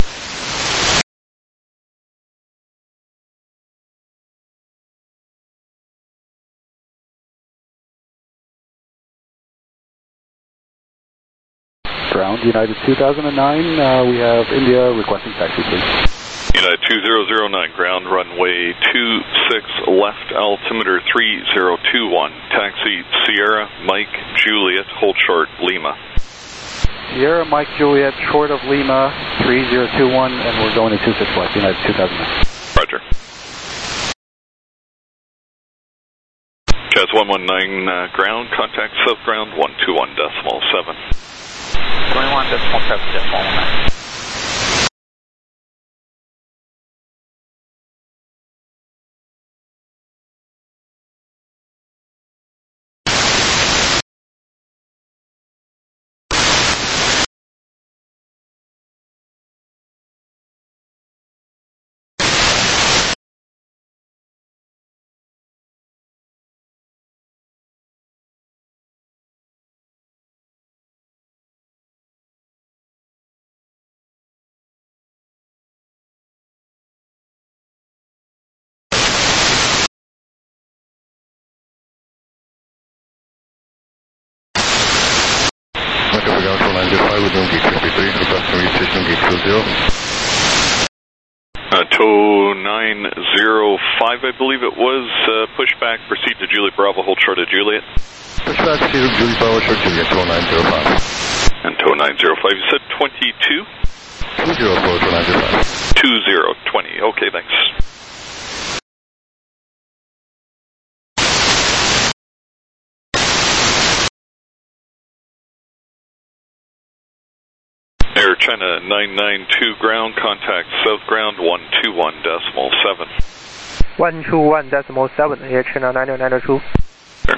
Ground, United two thousand nine, uh, we have India requesting taxi, please. United two zero zero nine, ground runway two six left, altimeter three zero two one, taxi Sierra Mike Juliet, hold short, Lima. Sierra Mike Juliet, short of Lima, three zero two one, and we're going to two six left, United two thousand nine. Roger. Jazz one one nine, uh, ground, contact south ground one two one decimal seven. twenty-one decimal seven decimal nine. Uh, tow nine zero five, I believe it was, uh, pushback, proceed to Juliet Bravo, hold short of Juliet. Pushback, proceed to Juliet Bravo, short Juliet, tow nine zero five. And tow nine zero five, you said twenty-two? two zero four, tow nine zero five. two zero twenty, okay, thanks. Air China nine nine two, ground, contact south ground one two one decimal seven. one two one decimal seven, Air China nine nine two. Sure.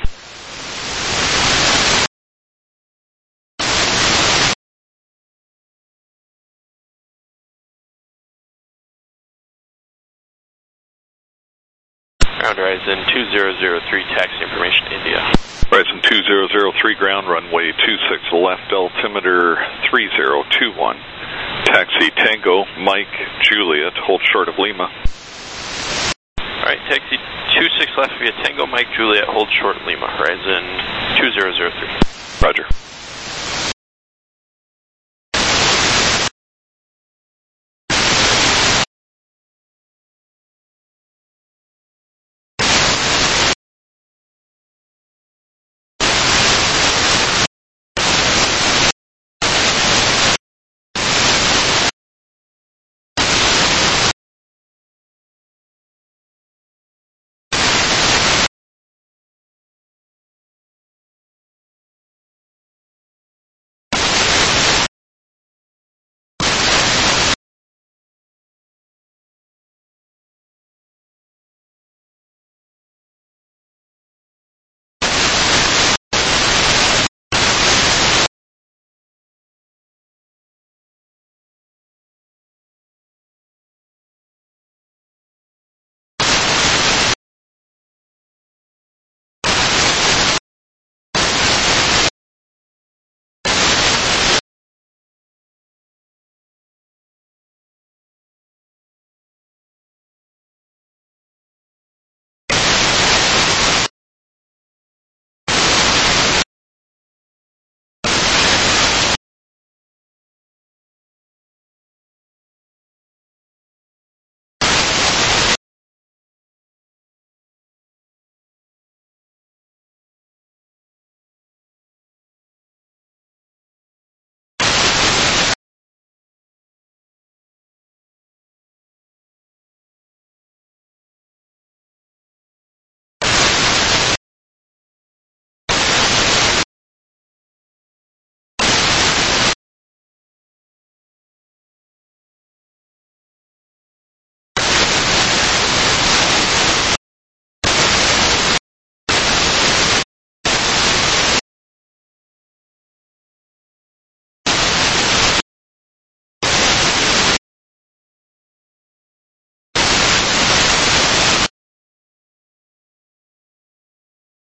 Ground Horizon two zero zero three, taxi information, India. Horizon two zero zero three, ground runway two six left, altimeter three zero two one. Taxi Tango, Mike Juliet, hold short of Lima. Alright, taxi two six left via Tango, Mike Juliet, hold short of Lima. Horizon two zero zero three. Roger.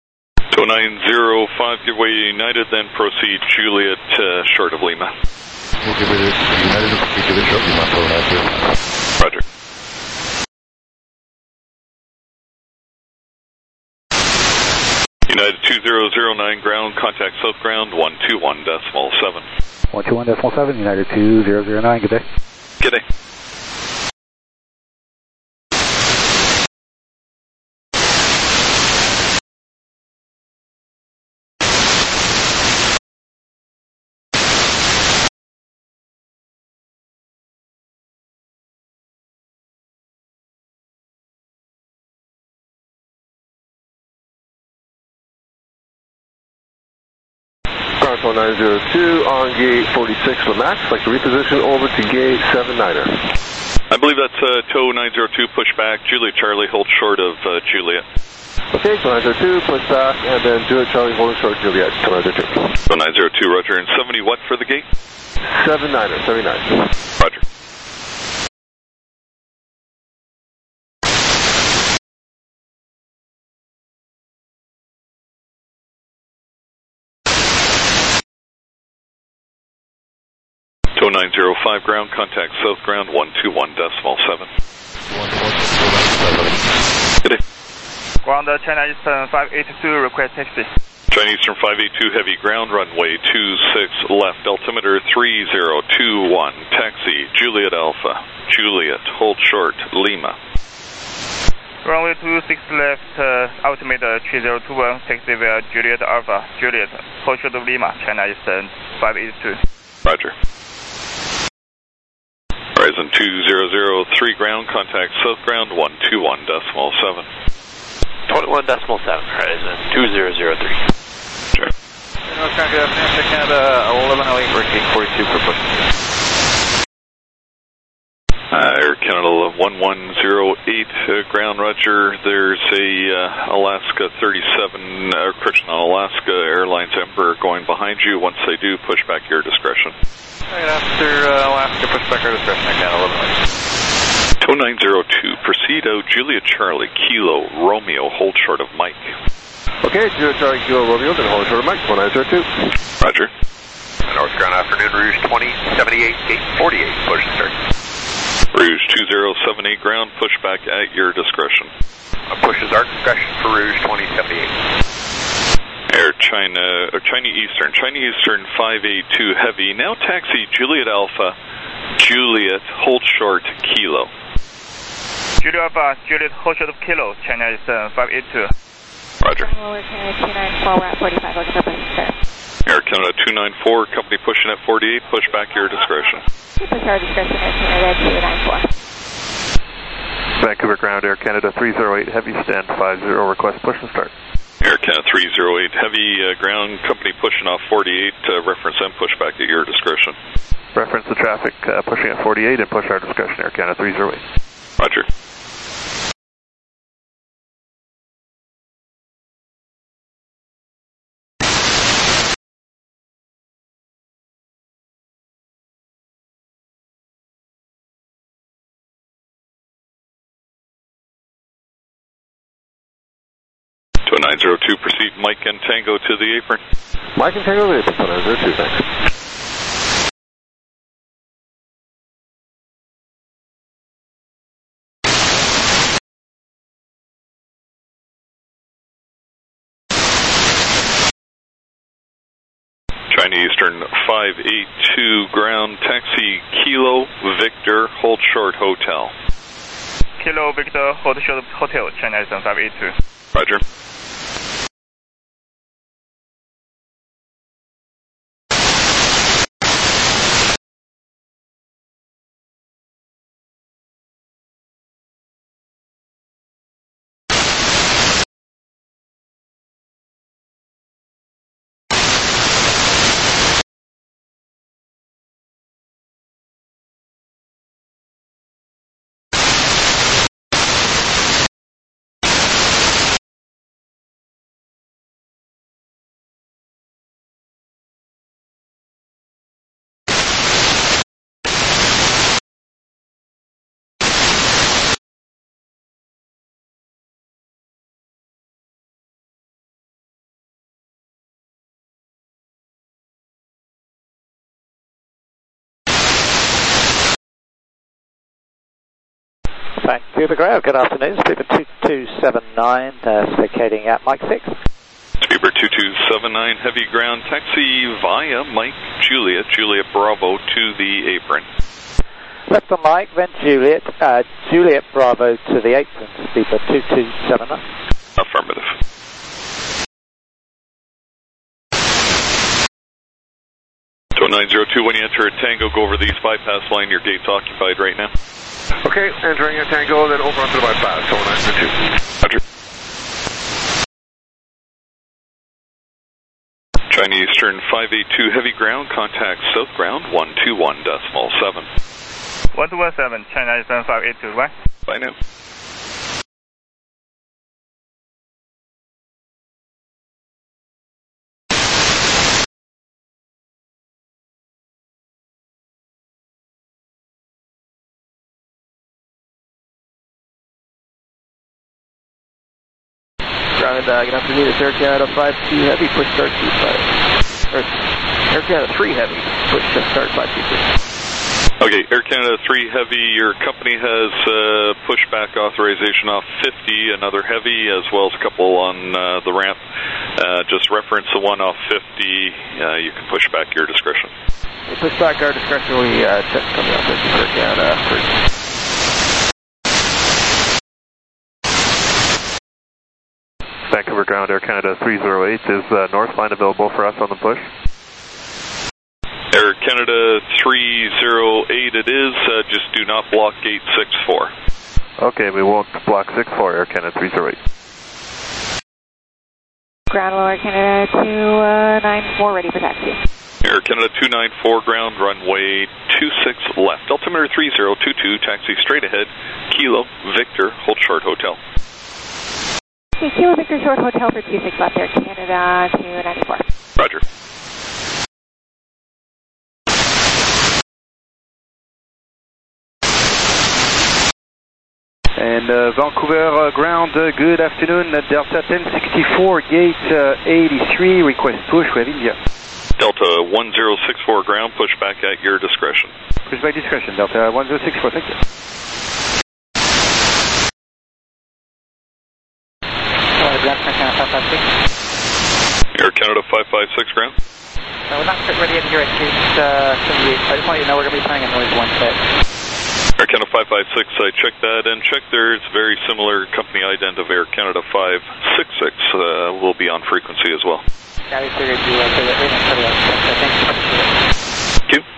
nine zero five, give way United, then proceed Juliet, uh, short of Lima. We'll give it a United to the short Lima four nine zero five. Roger. United two zero zero nine ground, contact south ground one two one decimal seven. one two one decimal seven, United two zero zero nine, good day. Good day. Toronto nine zero two on gate forty-six with Max. Like to reposition over to gate seven niner. I believe that's uh, tow nine zero two, push back, Juliet Charlie, hold short of uh, Juliet. Okay, so nine zero two, push back, and then Juliet Charlie, holding short Juliet, to nine zero two. So nine zero two, roger, and seventy what for the gate? seven niner, seventy-nine. Roger. Tow nine zero five ground, contact south ground one two one decimal seven. Good day. Ground China Eastern five eight two, request taxi. China Eastern five eight two, heavy ground, runway two six left, altimeter three zero two one, taxi, Juliet Alpha, Juliet, hold short, Lima. Runway two six left, uh, altimeter three zero two one, taxi via Juliet Alpha, Juliet, hold short of Lima, China Eastern five eight two. Roger. Horizon two zero zero three ground, contact south ground one two one decimal seven. twenty-one decimal seven, Horizon two zero zero three. Sure. North Carolina, good afternoon, Canada, eleven oh eight, working forty-two per push. Uh, Air Canada one one zero eight, uh, ground, roger. There's a uh, Alaska thirty-seven, uh, correction, Alaska Airlines Emperor going behind you. Once they do, push back your discretion. Right after uh, Alaska, push back our discretion, again, eleven oh eight. Tow nine zero two, proceed out, Juliet Charlie, Kilo, Romeo, hold short of Mike. Okay, Juliet Charlie, Kilo, Romeo, then hold short of Mike, one nine zero two. Roger. North Ground afternoon, Rouge twenty seventy-eight, gate forty-eight, push and start. Rouge two zero seven eight ground, push back at your discretion. Uh, pushes our discretion for Rouge twenty seventy-eight. Air China, or China Eastern, China Eastern five eight two heavy, now taxi Juliet Alpha, Juliet, hold short, Kilo. Juliet Alpha, Juliet, hold short of Kilo, China Eastern five eight two. Roger. two nine four, forty-five, Air Canada two nine four, company pushing at forty-eight, push back your discretion. Push our discretion at Canada two nine four. Vancouver Ground, Air Canada three zero eight, heavy, stand five zero, request push and start. Air Canada three zero eight, heavy, uh, ground, company pushing off forty-eight, uh, reference and push back at your discretion. Reference the traffic, uh, pushing at forty-eight and push our discretion, Air Canada three zero eight. Roger. nine zero two, proceed Mike and Tango to the apron. Mike and Tango to the apron, nine zero two, thanks. China Eastern five eight two ground, taxi Kilo Victor, hold short hotel. Kilo Victor, hold short hotel, China Eastern five eight two. Roger. Vancouver Ground, good afternoon. Speedbird two two seven nine, uh, vacating at Mike six. Speedbird two two seven nine, heavy ground taxi via Mike Juliet, Juliet Bravo to the apron. Left on Mike, then Juliet, uh, Juliet Bravo to the apron, Speedbird two two seven nine. Affirmative. nine zero two, when you enter a Tango, go over the east bypass line, your gate's occupied right now. Okay, entering a Tango, then over onto the bypass, oh nine zero two. Roger. China Eastern five eight two, heavy ground, contact south ground one two one decimal seven. one two one seven, China Eastern five eight two, right? Bye now. Ground, uh, good afternoon, it's Air Canada five two Heavy, push start two five. Or, Air Canada three Heavy, push start five two three. Okay, Air Canada three Heavy, your company has uh, pushback authorization off fifty, another Heavy, as well as a couple on uh, the ramp. Uh, just reference the one off fifty, uh, you can push back your discretion. We push back our discretion, we uh, check coming off fifty for Air Canada three. Vancouver Ground, Air Canada three zero eight, is the north line available for us on the push? Air Canada three zero eight it is, uh, just do not block gate six four. Okay, we won't block six four, Air Canada three zero eight. Ground low, Air Canada two nine four, ready for taxi. Air Canada two nine four, ground runway two six left, altimeter three zero two two, taxi straight ahead, Kilo, Victor, hold short hotel. Okay, Kilo Victor Short Hotel for two six left, Air Canada two ninety-four. Roger. And uh, Vancouver uh, Ground, uh, good afternoon, uh, Delta ten sixty-four, gate uh, eighty-three, request push with India. Delta one zero six four, ground, push back at your discretion. Push back discretion, Delta one zero six four, thank you. Air Canada five five six, ground. No, we're not ready here at gate uh, seventy-eight. I just want you to know we're going to be playing a noise one set. Air Canada five five six, I checked that and checked there. It's very similar company ident of Air Canada five six six. Uh, will be on frequency as well. Yeah, we figured you uh, figured it. Thank you so much. Thank you.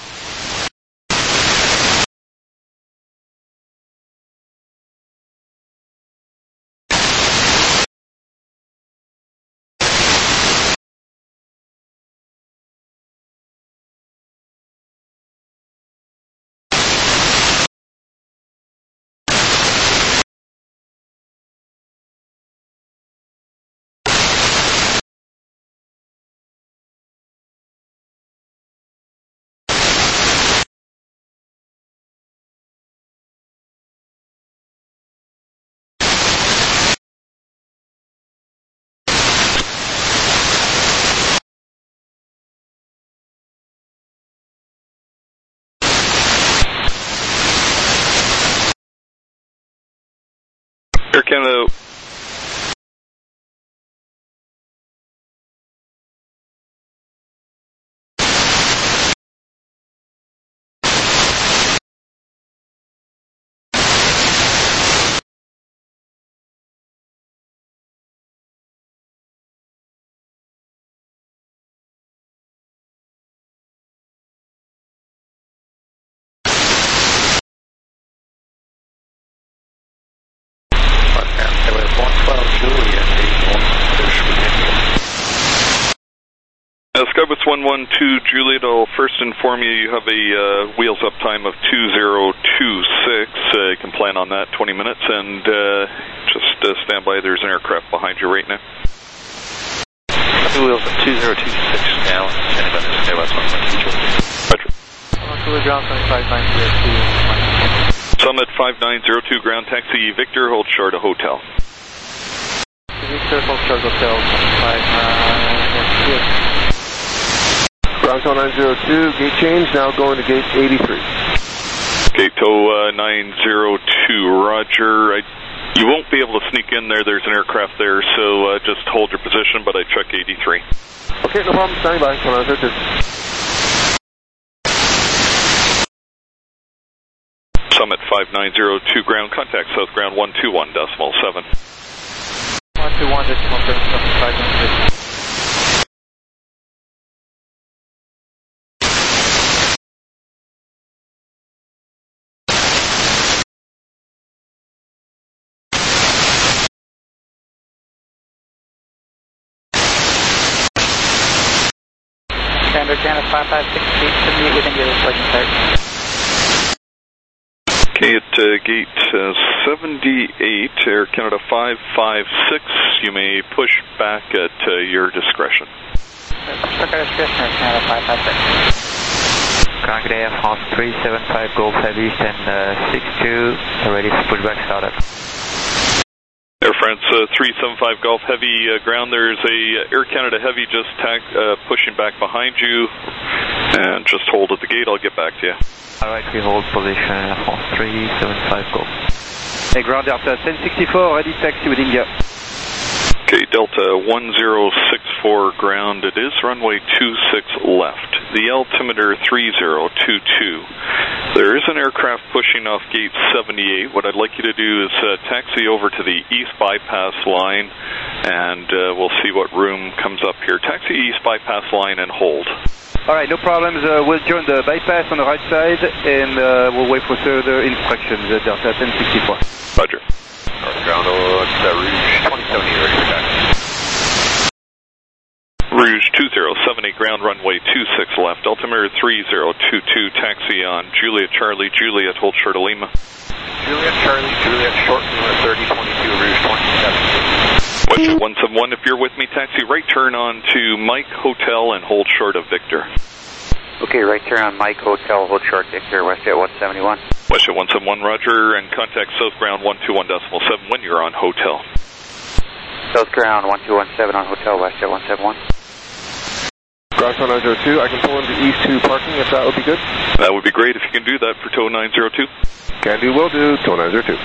Air Canada. Uh, Skybus one one two, Juliet, I'll first inform you, you have a uh, wheels up time of two zero two six. Uh, you can plan on that twenty minutes, and uh, just uh, stand by, there's an aircraft behind you right now. Wheels up two zero two six now, and then Skybus one one two, Juliet. Roger. Summit five nine zero two, ground taxi Victor, hold short a hotel. Victor, hold short hotel, five nine. Ground nine zero two, gate change, now going to gate eighty-three. Okay, tow uh, nine zero two, roger. I, you won't be able to sneak in there. There's an aircraft there, so uh, just hold your position, but I check eighty-three. Okay, no problem. Standing by. tow nine zero two. Summit five nine zero two, ground contact, south ground one two one decimal seven. one two one decimal seven, Summit five nine zero two. Standard Canada five five six feet to meet within your approaching start. Okay, at uh, gate uh, seventy-eight, Air Canada five five six, you may push back at uh, your discretion. Push back at discretion, Air Canada five five six. Ground Air France three seven five Golf Heavy, ten six two, ready for pushback startup. Air France uh, three seven five Golf Heavy, uh, ground, there's a Air Canada Heavy just tag, uh, pushing back behind you, and just hold at the gate, I'll get back to you. Alright, we hold position, Air France three seven five Golf. Hey, ground Delta ten sixty-four, ready taxi with India. Okay, Delta one zero six four, ground, it is runway two six left, the altimeter three zero two two. There is an aircraft pushing off gate seventy-eight. What I'd like you to do is uh, taxi over to the east bypass line, and uh, we'll see what room comes up here. Taxi east bypass line and hold. Alright, no problems. Uh, we'll join the bypass on the right side, and uh, we'll wait for further instructions. Uh, Delta ten sixty-four. Roger. North ground, uh, Rouge twenty seventy, ready for taxi. Rouge two zero seven eight, ground runway two six left, altimeter three zero two two, taxi on Juliet Charlie, Juliet, hold short of Lima. Juliet Charlie, Juliet short, Lima thirty twenty-two, Rouge twenty-seven. Westjet one seven one, if you're with me, taxi right turn on to Mike Hotel and hold short of Victor. Okay, right turn on Mike Hotel, hold short Victor, Westjet one seventy-one. Westjet one seven one, roger, and contact south ground one two one decimal seven when you're on hotel. South ground one two one seven on hotel, Westjet one seven one. Ground tow nine zero two, I can pull into east two parking if that would be good. That would be great if you can do that for tow nine zero two. Can do, will do, tow nine zero two.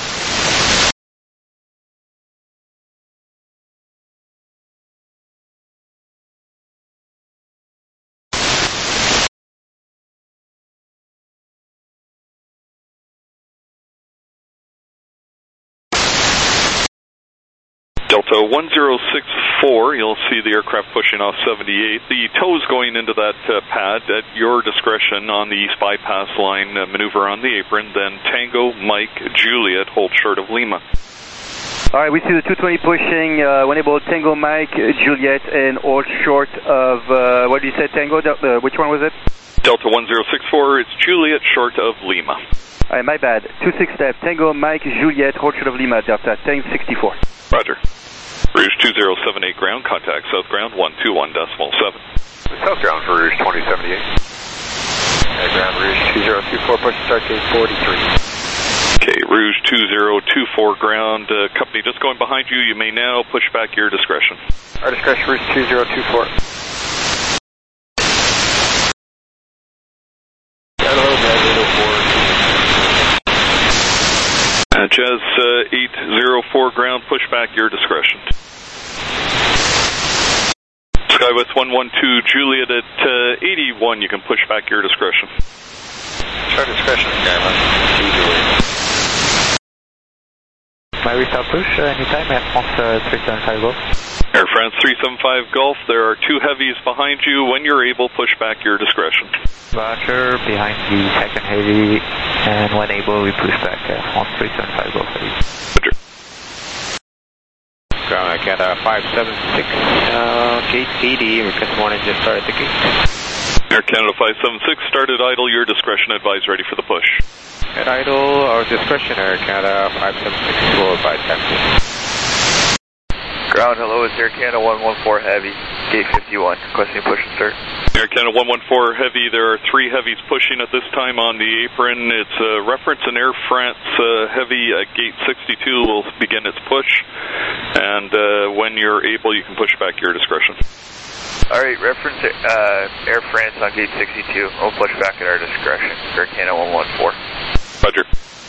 Delta one zero six four, you'll see the aircraft pushing off seventy-eight. The tow is going into that uh, pad at your discretion on the east bypass line, uh, maneuver on the apron, then Tango, Mike, Juliet, hold short of Lima. Alright, we see the two twenty pushing, uh, when able, Tango, Mike, Juliet, and hold short of, uh, what did you say, Tango? Uh, which one was it? Delta one zero six four, it's Juliet short of Lima. Alright, my bad. two six left, Tango, Mike, Juliet, hold short of Lima, Delta ten sixty-four. Roger. Rouge two zero seven eight, ground, contact south ground one two one decimal seven. South ground for Rouge twenty seventy-eight. Okay, ground Rouge two zero two four, push start gate forty-three. Okay, Rouge two zero two four, ground, uh, company just going behind you, you may now push back your discretion. Our discretion, Rouge two zero two four. Uh, Jazz uh, eight zero four, ground, push back your discretion. Skywest one one two, Juliet at uh, eighty-one, you can push back your discretion. Our discretion, Skywest two Juliet. My restart push, uh, anytime, Air France uh, three seven five Golf. Air France three seven five Golf, there are two heavies behind you. When you're able, push back your discretion. Roger, behind the second heavy, and when able, we push back Air France three seven five Golf heavy. Roger. Ground Canada five seven six, uh, gate eighty, request one engine start at the gate. Air Canada five seven six, started idle, your discretion, advise ready for the push. At idle, our discretion, Air Canada five seven six, followed by taxi. Ground, hello, it's Air Canada one one four Heavy, gate fifty-one, requesting push and start. Air Canada one one four Heavy, there are three heavies pushing at this time on the apron. It's a reference an Air France uh, Heavy at gate sixty-two will begin its push, and uh, when you're able, you can push back your discretion. Alright, reference uh, Air France on gate sixty-two, we'll push back at our discretion, Air Canada one one four. Roger.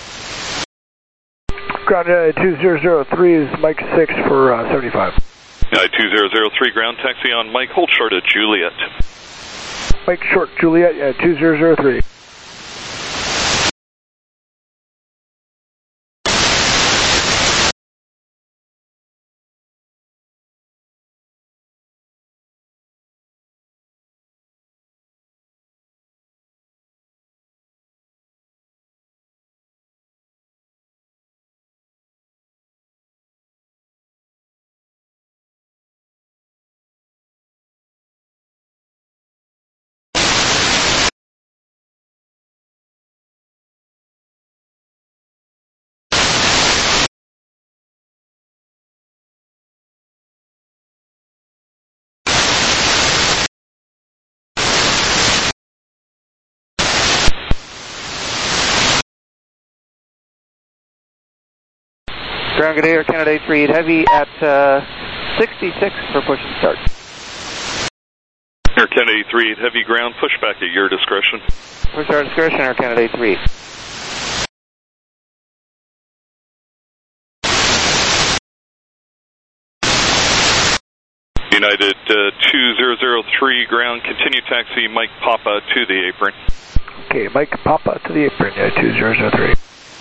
Ground uh, two zero zero three is Mike six for uh, seventy-five. Uh, two zero zero three ground taxi on Mike, hold short at Juliet. Mike short, Juliet, uh, two zero zero three. Ground good Air Canada eight three eight Heavy at uh, sixty-six for push and start. Air Canada eight three eight Heavy ground, push back at your discretion. Push our discretion, Air Canada eight three eight. United uh, two zero zero three ground, continue taxi Mike Papa to the apron. Okay, Mike Papa to the apron, uh, two zero zero three.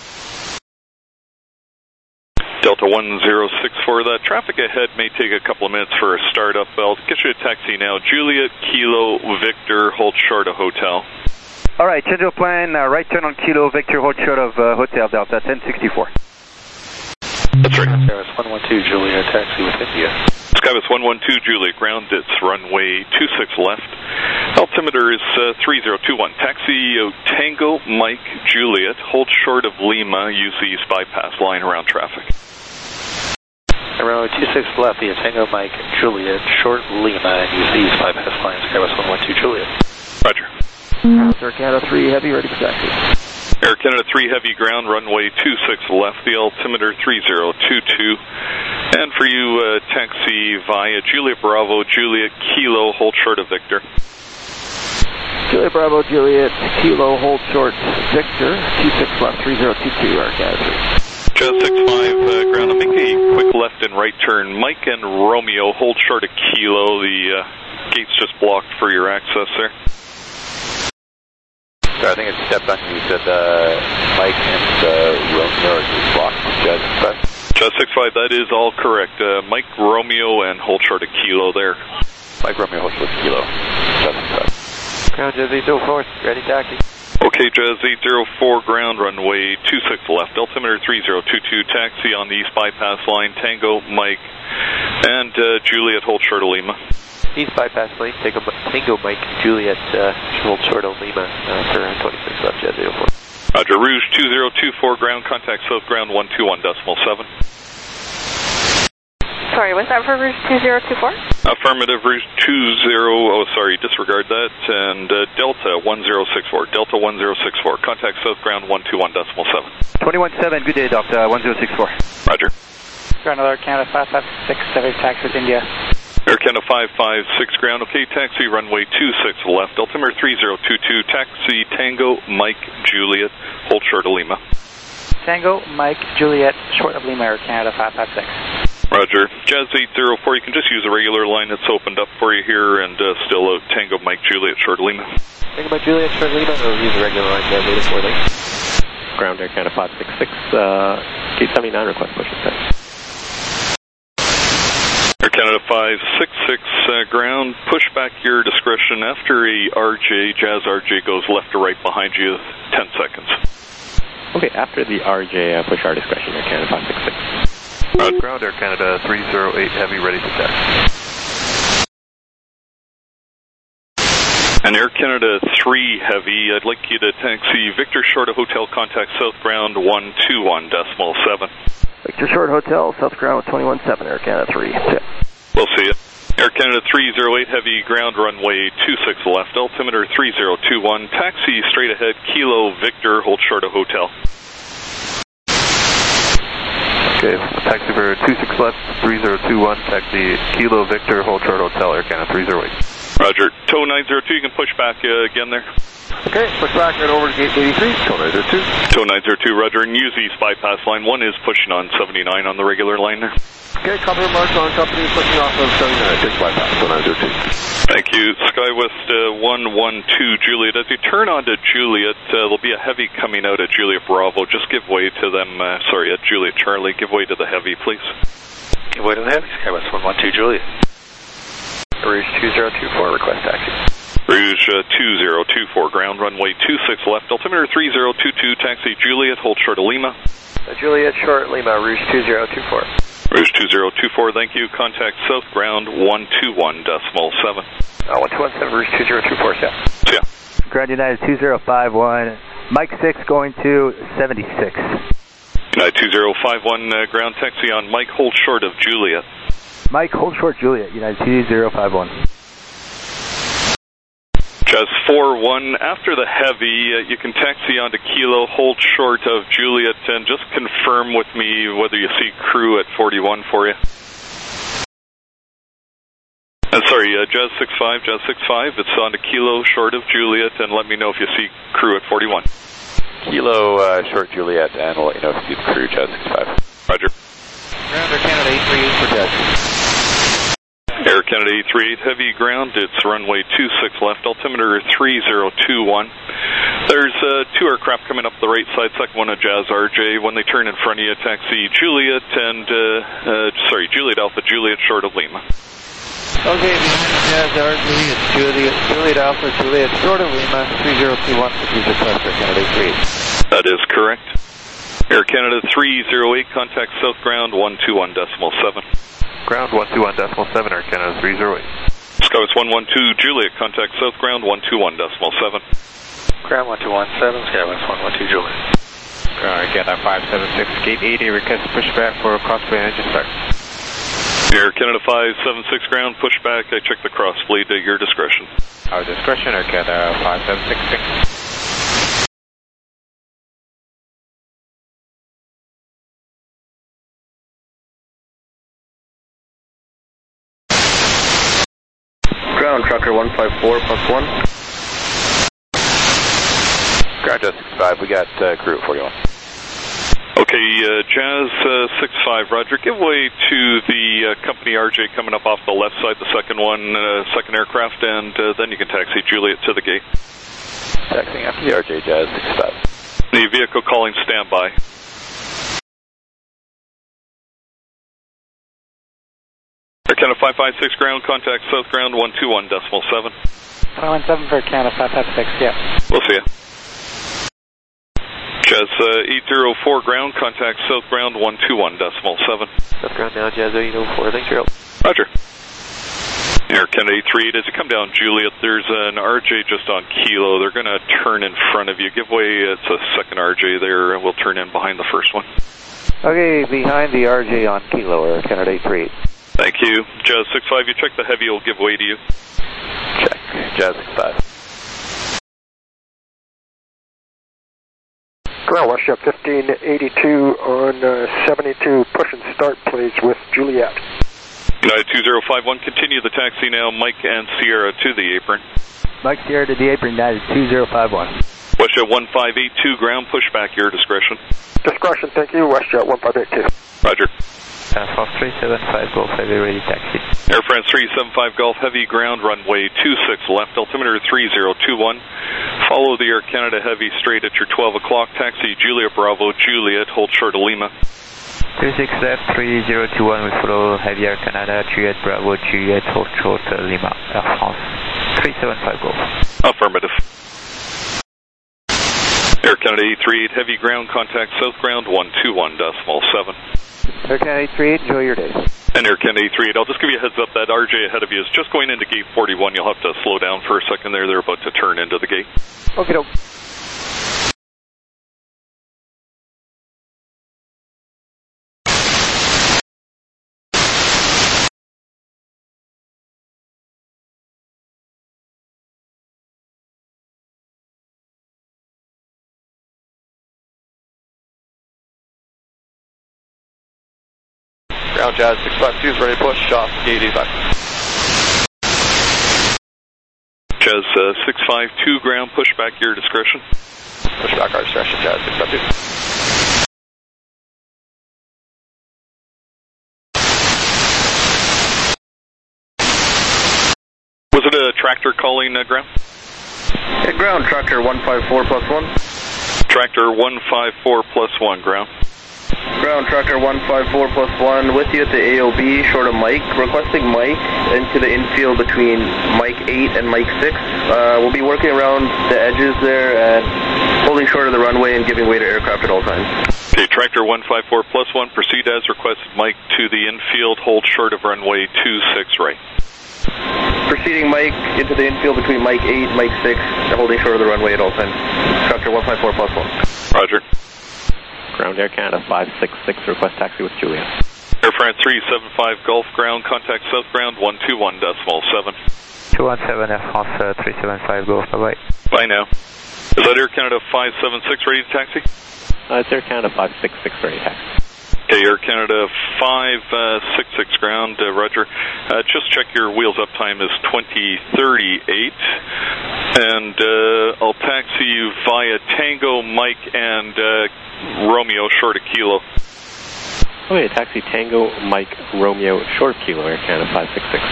Delta one zero six four, the traffic ahead may take a couple of minutes for a startup. I'll get you a taxi now. Juliet, Kilo, Victor, hold short of hotel. All right, change of plan, uh, right turn on Kilo, Victor, hold short of uh, Hotel Delta, ten sixty-four. That's right. Skywest one one two, Juliet, taxi with India. Skywest one one two, Juliet, ground, it's runway two six left. Altimeter is uh, three zero two one. Taxi uh, Tango, Mike, Juliet, hold short of Lima, use the east bypass line around traffic. Runway two six left, via Tango Mike, Juliet, short Lima, and use the east bypass line, Skywest one one two, Juliet. Roger. Air Canada three Heavy, ready for taxi. Air Canada three Heavy ground, runway two six left, the altimeter three zero two two. And for you, uh, taxi via Juliet Bravo, Juliet, Kilo, hold short of Victor. Juliet Bravo, Juliet, Kilo, hold short, Victor, two six left, three zero two two, Air Canada three. Jazz six five uh, ground, I'll make a quick left and right turn. Mike and Romeo, hold short of Kilo. The uh, gate's just blocked for your access there. So I think it stepped on you. You said uh, Mike and uh, Romeo are blocked. Jazz six five? Jazz six five, that is all correct. Uh, Mike, Romeo, and hold short of Kilo there. Mike, Romeo, hold short of Kilo. Jazz six five. Ground Jazz eight zero four, ready taxi. Okay, Jazz eight zero four ground, runway two six left, altimeter three zero two two, taxi on the east bypass line, Tango, Mike, and uh, Juliet, hold short of Lima. East bypass lane, Tango, Tango Mike, Juliet, uh, hold short of Lima, uh, for twenty-six left, Jazz eight zero four. Roger, Rouge two zero two four ground, contact south ground one two one decimal seven. Sorry, was that for Rouge two zero two four? Affirmative, Rouge two zero, oh sorry, disregard that, and uh, Delta one zero six four, Delta one zero six four, contact south ground one two one decimal seven. twenty-one seven, good day, Delta one zero six four. Roger. Ground Air Canada five five six, Heavy taxi with India. Air Canada five five six ground, okay, taxi runway two six left, altimeter three zero two two, taxi Tango, Mike, Juliet, hold short of Lima. Tango, Mike, Juliet, short of Lima, Air Canada five five six. Roger. Jazz eight zero four, you can just use a regular line that's opened up for you here, and uh, still a Tango, Mike, Juliet, short of Lima. Tango, Mike, Juliet, short of Lima, or use a regular line, uh, later for link. Ground Air Canada five six six, uh, gate seventy-nine, request push and start. Air Canada five six six uh, ground, push back your discretion. After a R J, Jazz R J goes left or right behind you, ten seconds. Okay, after the R J, uh, push our discretion, Air Canada five six six. Roger. Ground Air Canada three zero eight Heavy, ready for taxi. And Air Canada three Heavy, I'd like you to taxi Victor short of hotel, contact south ground one two one decimal seven. Victor short hotel, south ground twenty-one seven, Air Canada three. We'll see you. Air Canada three zero eight Heavy, ground runway two six left, altimeter three zero two one, taxi straight ahead, Kilo Victor, hold short of hotel. Okay, taxi for two six left, three zero two one, taxi Kilo Victor, hold short hotel, Air Canada three zero eight. Roger. Tow nine zero two, you can push back uh, again there. Okay, push back right over to gate eighty-three. Tow nine zero two. Tow nine zero two, Roger, and use east bypass line. One is pushing on seventy-nine on the regular line there. Okay, cover marks on company pushing off of seventy-nine. Take bypass, tow nine zero two. Thank you. Skywest uh, one one two Juliet. As you turn onto Juliet, uh, there'll be a heavy coming out at Juliet Bravo. Just give way to them, uh, sorry, at Juliet Charlie. Give way to the heavy, please. Give way to the heavy. Skywest one one two Juliet. Rouge two zero two four, request taxi. Rouge uh, two zero two four, ground runway two six left, altimeter three zero two two, taxi Juliet, hold short of Lima. Uh, Juliet, short Lima, Rouge two zero two four. Rouge two zero two four, thank you. Contact south ground one two one decimal seven. Uh, one two one seven, Rouge two zero two four, yeah. Yeah. Ground United two zero five one, Mike six going to seventy-six. United two zero five one, uh, ground taxi on Mike, hold short of Juliet. Mike, hold short Juliet, United two zero five one. Jazz four one, after the heavy, uh, you can taxi onto Kilo, hold short of Juliet, and just confirm with me whether you see crew at forty-one for you. Uh, sorry, uh, Jazz six five, Jazz six five, it's onto Kilo, short of Juliet, and let me know if you see crew at forty-one. Kilo, uh, short Juliet, and we'll let you know if you see the crew, Jazz six five. Roger. Ground Air Canada eight three eight for Jazz. Air Canada eight three eight, heavy ground, it's runway two six left, altimeter three zero two one. There's uh, two aircraft coming up the right side, second one a Jazz R J. When they turn in front of you, taxi Juliet and, uh, uh, sorry, Juliet Alpha, Juliet short of Lima. Okay, behind Jazz R J, it's Juliet, Juliet Alpha, Juliet short of Lima, three zero two one, please request Air Canada eight three eight. That is correct. Air Canada three zero eight, contact south ground one two one decimal seven. Ground one two one decimal seven, Air Canada three zero eight. Skywest one one two Juliet, contact south ground one two one decimal seven. Ground one two one seven, Skywest one one two Juliet. Ground Air Canada five seven six, gate eighty, request pushback for crossway engine start. Air Canada five seven six, ground pushback, I check the cross bleed at your discretion. Our discretion, Air Canada five seven six six. Ground Trucker one five four plus one. Ground Jazz six five, we got uh, crew at forty-one. Okay, uh, Jazz uh, six five, Roger, give way to the uh, company R J coming up off the left side, the second one, uh, second aircraft, and uh, then you can taxi Juliet to the gate. Taxiing after the R J, Jazz six five. The vehicle calling standby. Air Canada five five six, ground, contact south ground one two one decimal seven. one one seven for Canada five five six, yeah. We'll see you. Jazz uh, eight zero four, ground, contact south ground one two one decimal seven. South ground now, Jazz eight zero four, thanks, Gerald. Roger. Air Canada eight three eight, as you come down Juliet, there's an R J just on Kilo. They're going to turn in front of you. Give way, it's a second R J there, and we'll turn in behind the first one. Okay, behind the R J on Kilo, Air Canada eight three eight. Thank you. Jazz six five, you check the heavy, will give way to you. Check. Jazz six five. Ground Westjet fifteen eighty-two on uh, seventy-two, push and start please with Juliet. United two zero five one, continue the taxi now, Mike and Sierra to the apron. Mike Sierra to the apron, United two zero five one. Westjet one five eight two, ground pushback, your discretion. Discretion, thank you, Westjet one five eight two. Roger. Air France three seven five Golf Heavy ready taxi. Air France three seven five Golf Heavy, ground runway two six left, altimeter three zero two one. Follow the Air Canada Heavy straight at your twelve o'clock, taxi Juliet Bravo, Juliet, hold short of Lima. two six left, three zero two one, we follow Heavy Air Canada, Juliet Bravo, Juliet, hold short uh, Lima. Air France three seven five Golf. Affirmative. Air Canada eight three eight, heavy ground, contact south ground one two one decimal seven. Air Canada eight three eight, enjoy your day. And Air Canada eight three eight, I'll just give you a heads up, that R J ahead of you is just going into gate forty-one. You'll have to slow down for a second there. They're about to turn into the gate. Okay, doke. Ground Jazz six five two is ready to push off gate eighty-five. Jazz uh, six five two ground, push back your discretion. Push back our discretion, Jazz six five two. Was it a tractor calling uh, ground? Hey, ground, tractor one five four plus one. Tractor one five four plus one, ground. Ground, tractor one five four plus one, with you at the A O B, short of Mike. Requesting Mike into the infield between Mike eight and Mike six. Uh, we'll be working around the edges there and holding short of the runway and giving way to aircraft at all times. Okay, tractor one five four plus one, proceed as requested. Mike to the infield, hold short of runway two six right. Proceeding Mike into the infield between Mike eight and Mike six, holding short of the runway at all times. Tractor one five four plus one. Roger. Ground Air Canada five six six, request taxi with Juliet. Air France three seven five Golf ground, contact south ground one two one decimal seven. two one seven Air France uh, three seven five Golf, bye-bye. Bye now. Is that Air Canada five seven six ready to taxi? Uh, it's Air Canada five six six ready to taxi. Okay, Air Canada five six six ground, uh, Roger. Uh, just check your wheels up time is twenty thirty-eight. And uh, I'll taxi you via Tango, Mike, and uh, Romeo, short of Kilo. Okay, taxi Tango, Mike, Romeo, short of Kilo, Air Canada five six six.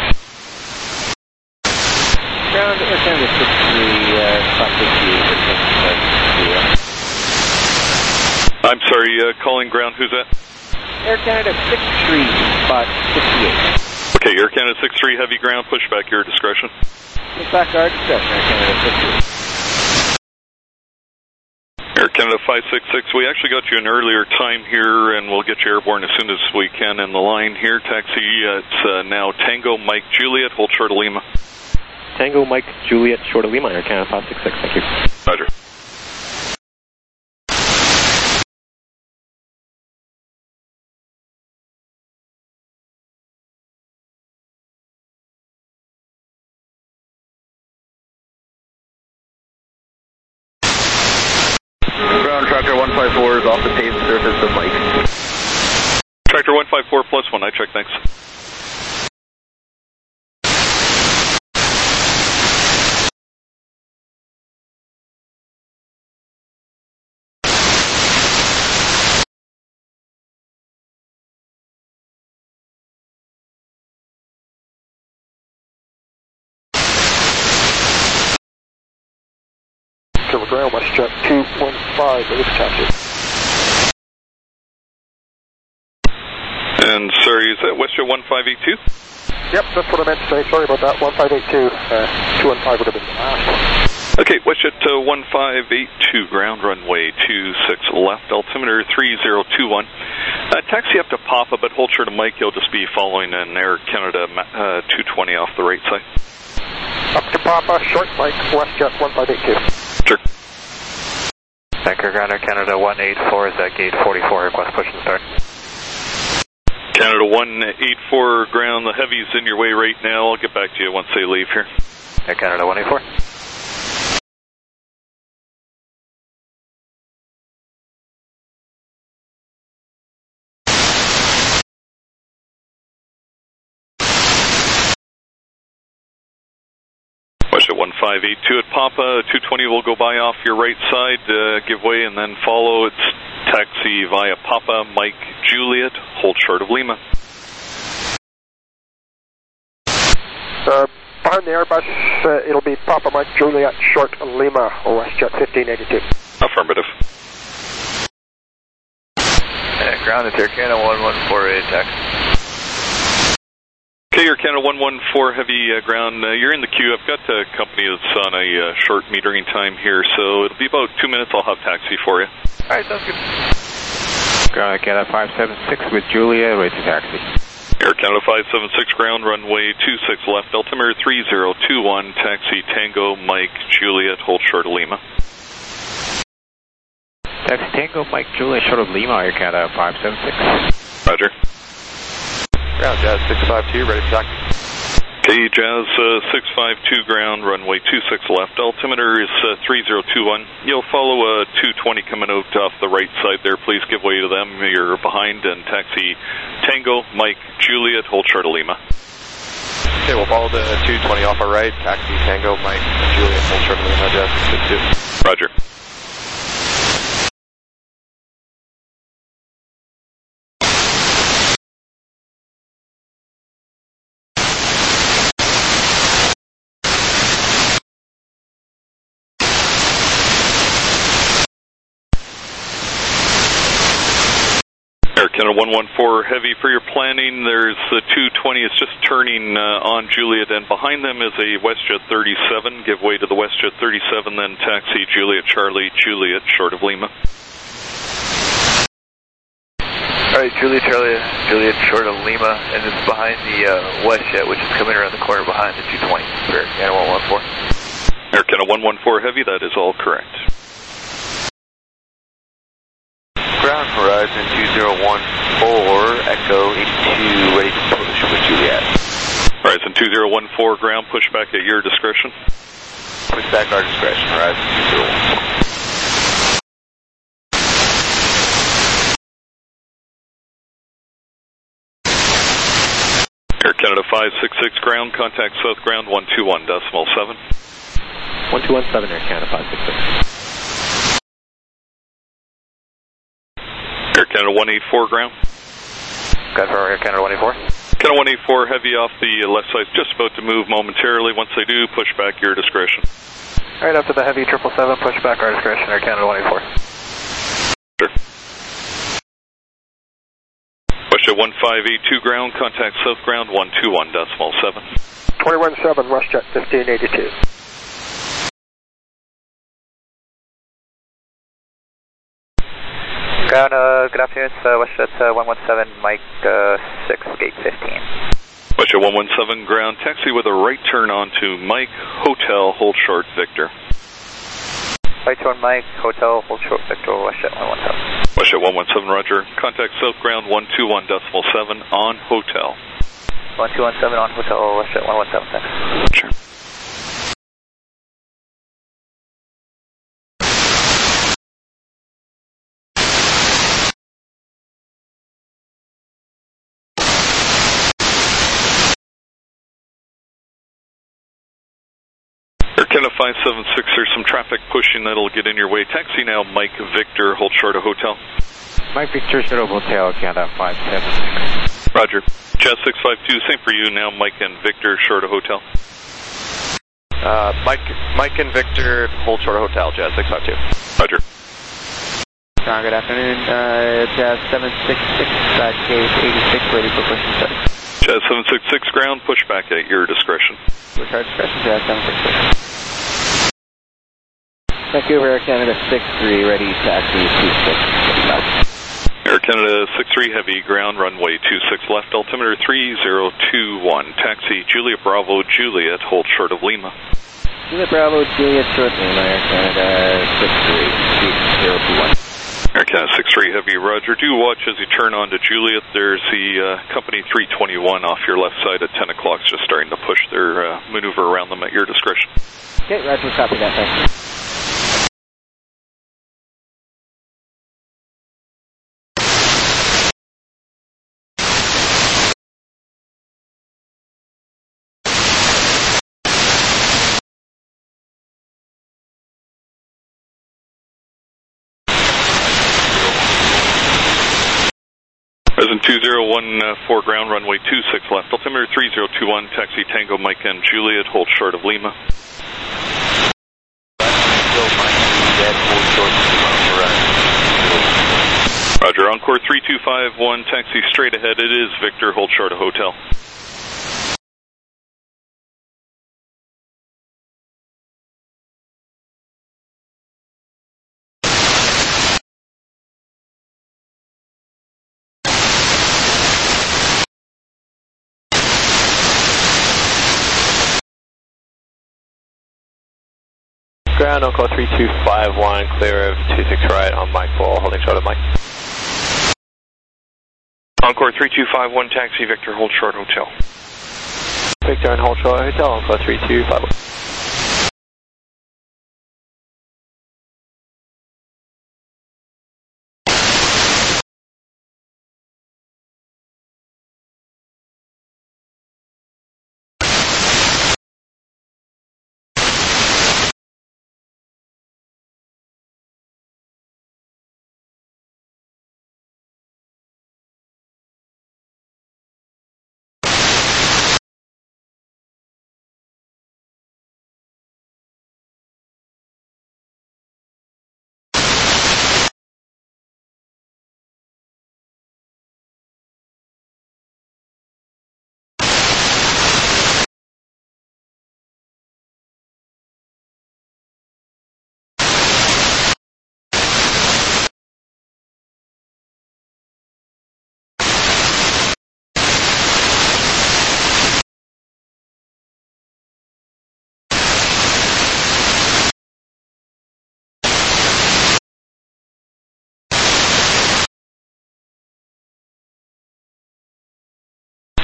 Ground, Air Canada six three, uh, spot fifty-eight, I'm sorry, uh, calling ground, who's that? Air Canada six three, spot fifty-eight. Okay, Air Canada six three, heavy ground, pushback your discretion. Push back our discretion, Air Canada six three. Air Canada five six six, we actually got you an earlier time here, and we'll get you airborne as soon as we can in the line here. Taxi, uh, it's uh, now Tango, Mike, Juliet, hold short of Lima. Tango, Mike, Juliet, short of Lima, Air Canada five six six, thank you. Roger. Ground, tractor one five four is off the paved surface of Mike. Tractor one five four plus one, I check, thanks. Silver ground, WestJet two one five, release taxi. And sorry, is that WestJet one five eight two? Yep, that's what I meant to say. Sorry about that. one five eight two. Uh, two one five would have been the last. Okay, WestJet uh, one five eight two, ground runway two six left, altimeter three zero two one. Uh, taxi up to Papa, but hold short of Mike, you'll just be following an Air Canada uh, two twenty off the right side. Up to Papa, short Mike, WestJet one five eight two. Sure. Vancouver Ground Air Canada one eight four is at gate forty-four, request push and start. Canada one eight four ground, the heavy's in your way right now. I'll get back to you once they leave here. Air Canada one eight four. WestJet one five eight two at Papa, two twenty will go by off your right side, uh, give way and then follow. It's taxi via Papa, Mike, Juliet, hold short of Lima. Uh, behind the Airbus, uh, it'll be Papa, Mike, Juliet, short of Lima, or WestJet fifteen eighty-two. Affirmative. Uh, ground is Air Canada one one four eight, taxi. Okay, Air Canada one one four heavy uh, ground, uh, you're in the queue. I've got a company that's on a uh, short metering time here, so it'll be about two minutes. I'll have taxi for you. Alright, sounds good. Ground Air Canada five seven six with Julia, ready to taxi. Air Canada five seven six ground, runway two six left, altimeter three zero two one, taxi Tango, Mike, Juliet, hold short of Lima. Taxi Tango, Mike, Juliet, short of Lima, Air Canada five seven six. Roger. Ground, Jazz six five two, ready for taxi. Okay, Jazz uh, six five two ground, runway two six left, altimeter is uh, three zero two one. You'll follow a uh, two twenty coming out off the right side there. Please give way to them. You're behind, and taxi Tango, Mike, Juliet, hold short of Lima. Okay, we'll follow the two twenty off our right, taxi Tango, Mike, Juliet, hold short of Lima, Jazz six two. Roger. Air Canada one one four Heavy for your planning. There's the two twenty is just turning uh, on Juliet, and behind them is a WestJet thirty-seven. Give way to the WestJet thirty-seven, then taxi Juliet Charlie Juliet short of Lima. Alright, Juliet Charlie Juliet short of Lima, and it's behind the uh, WestJet, which is coming around the corner behind the two twenty. Air Canada one one four. Air Canada one one four Heavy, that is all correct. Ground Horizon two zero one four, Echo eighty-two, ready to push with Juliet. Horizon two zero one four, ground, push back at your discretion. Push back our discretion, Horizon two zero one four. Air Canada five six six, ground, contact south ground one two one decimal seven. one two one seven, Air Canada five six six. Air Canada one eight four, ground. Confirm Air Canada one eight four. Canada one eight four, Heavy off the left side, just about to move momentarily. Once they do, push back your discretion. Alright, after the Heavy triple seven, push back our discretion, Air Canada one eight four. Sure. WestJet one five eight two, ground, contact south ground one two one decimal seven. twenty-one seven, WestJet fifteen eighty-two. Ground, uh, good afternoon, it's uh, WestJet uh, one one seven, Mike uh, six, gate fifteen. WestJet one one seven, ground, taxi with a right turn on to Mike, Hotel, hold short, Victor. Right turn, Mike, Hotel, hold short, Victor, WestJet one one seven. WestJet one one seven, roger. Contact south ground one two one decimal seven on Hotel. one two one seven on Hotel, WestJet one one seven, thanks. Sure. Air Canada five seven six, there's some traffic pushing that'll get in your way. Taxi now, Mike Victor, hold short of Hotel. Mike Victor, short of Hotel, Canada five seven six. Roger. Jazz six five two, same for you now, Mike and Victor, short of Hotel. Uh, Mike, Mike and Victor, hold short of Hotel, Jazz six five two. Roger. Uh, good afternoon, uh, Jazz seven six six, uh, gate eighty-six, ready for push and start. Jazz seven six six, ground, push back at your discretion. Push our discretion, Jazz seven six six. Vancouver Air Canada six three, ready, taxi two six. Air Canada six three, Heavy, ground, runway two six left, altimeter three zero two one. Taxi Juliet Bravo, Juliet, hold short of Lima. Juliet Bravo, Juliet short Lima, Air Canada six three, zero two one. Air Canada six three, Heavy, roger. Do watch as you turn on to Juliet. There's the uh, company three twenty-one off your left side at ten o'clock, just starting to push their uh, maneuver around them at your discretion. Okay, roger, copy that, thanks. President two zero one four, ground, runway two six left, altimeter three zero two one, taxi Tango Mike and Juliet, hold short of Lima. Roger, Encore three two five one, taxi straight ahead, it is Victor, hold short of Hotel. Ground, Encore three two five one, clear of two six right on Mike four, holding short of Mike. Encore three two five one, taxi Victor, hold short Hotel. Victor and hold short Hotel, Encore three two five one.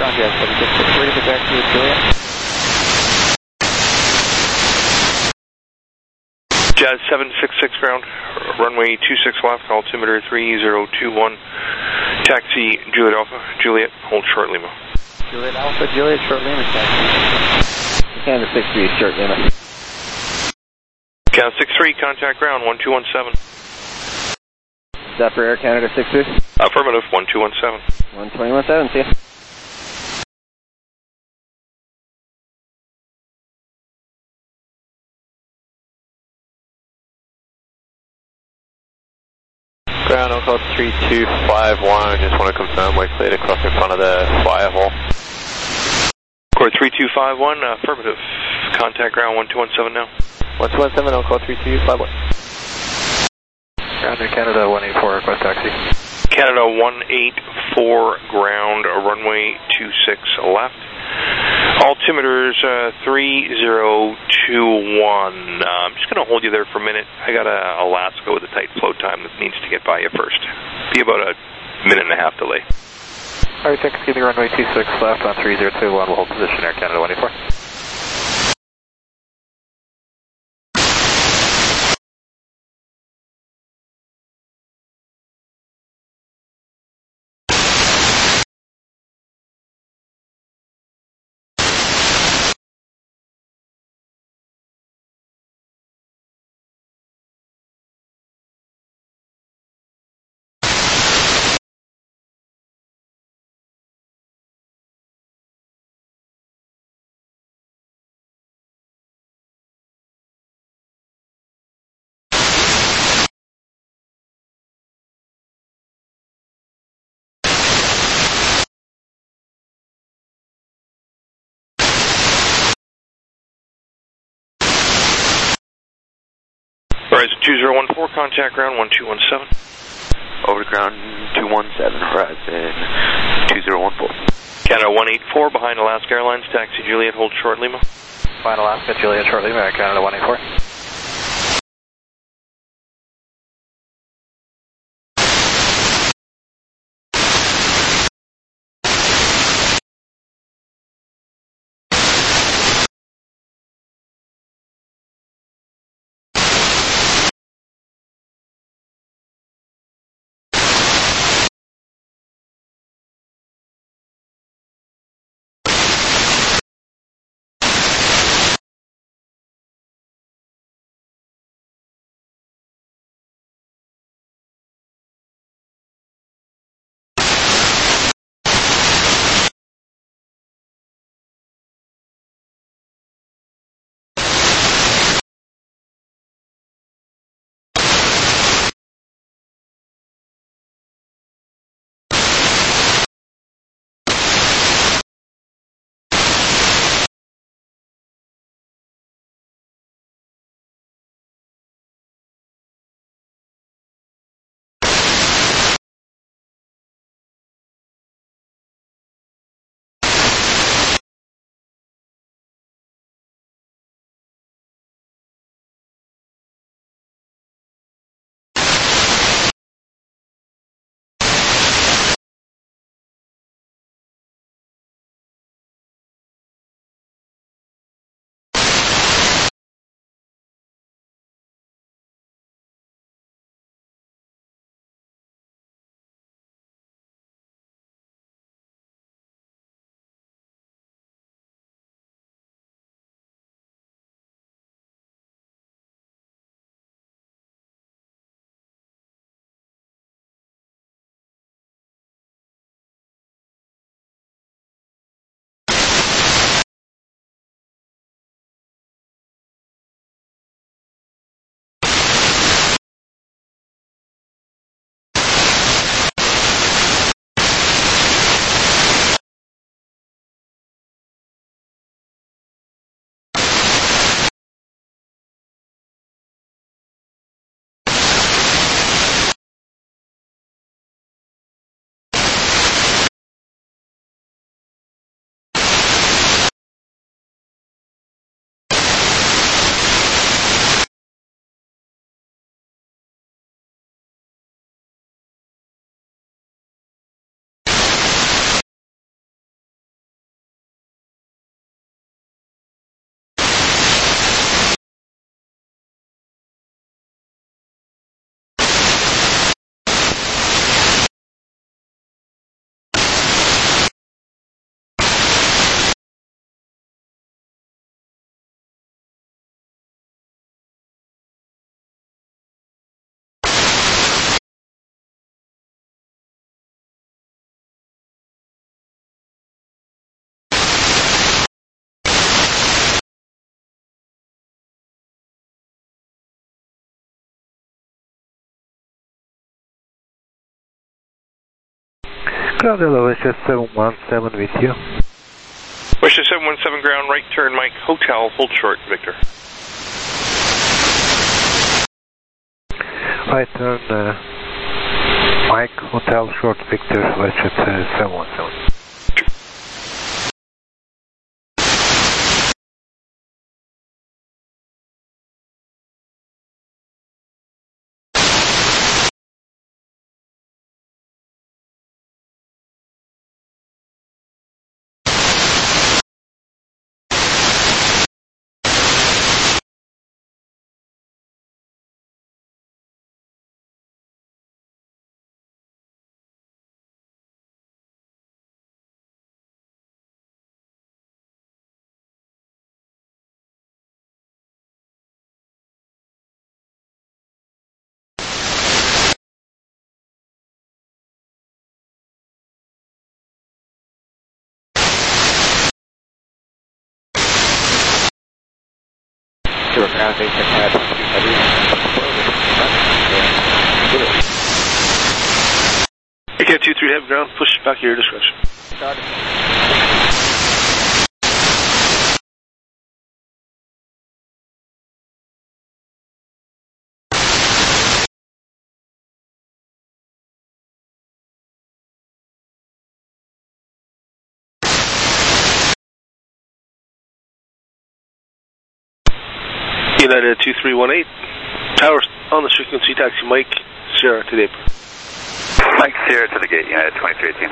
Ground Jazz seven six six, ready for taxi with Juliet. Jazz seven six six ground, runway two six left, altimeter three zero two one, taxi Juliet Alpha, Juliet, hold short Lima. Juliet Alpha, Juliet, short Lima, taxi. Canada six three, short Lima. Canada six three, contact ground one two one seven. Is that for Air Canada six three? Affirmative, one two one seven. one two one seven, see ya. Ground on call three two five one, just want to confirm we're cleared across in front of the fire hall. Core three two five one, affirmative. Contact ground one two one seven now. one two one seven on call three two five one. Ground Air Canada one eight four, request taxi. Canada one eight four ground, runway two six left. Altimeters uh, three zero two one. Uh, I'm just going to hold you there for a minute. I got a Alaska with a tight flow time that needs to get by you first. Be about a minute and a half delay. Alright, taxi, give me runway two six left on three zero two one. We'll hold position Air Canada one eight four. Horizon two zero one four, contact ground one two one seven. Over to ground two one seven, Horizon two zero one four. Canada one eight four, behind Alaska Airlines, taxi Juliet, hold short Lima. Behind Alaska, Juliet, short Lima, Air Canada one eight four. Ground hello, it's just seven one seven with you. Wish seven one seven ground, right turn, Mike, hotel, hold short, Victor. Right turn, uh, Mike, hotel, short, Victor, West uh, seven one seven. Again, two three heavy ground, push back at your discretion. Got it. United two three one eight, tower on the frequency, taxi Mike, Sierra to the apron. Mike, Sierra to the gate, United twenty-three eighteen.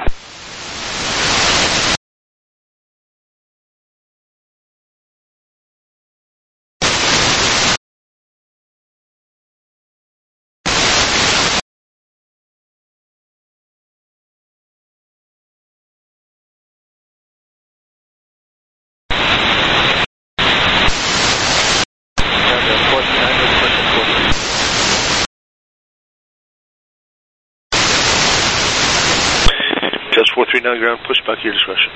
Just four three nine ground, push back at your discretion.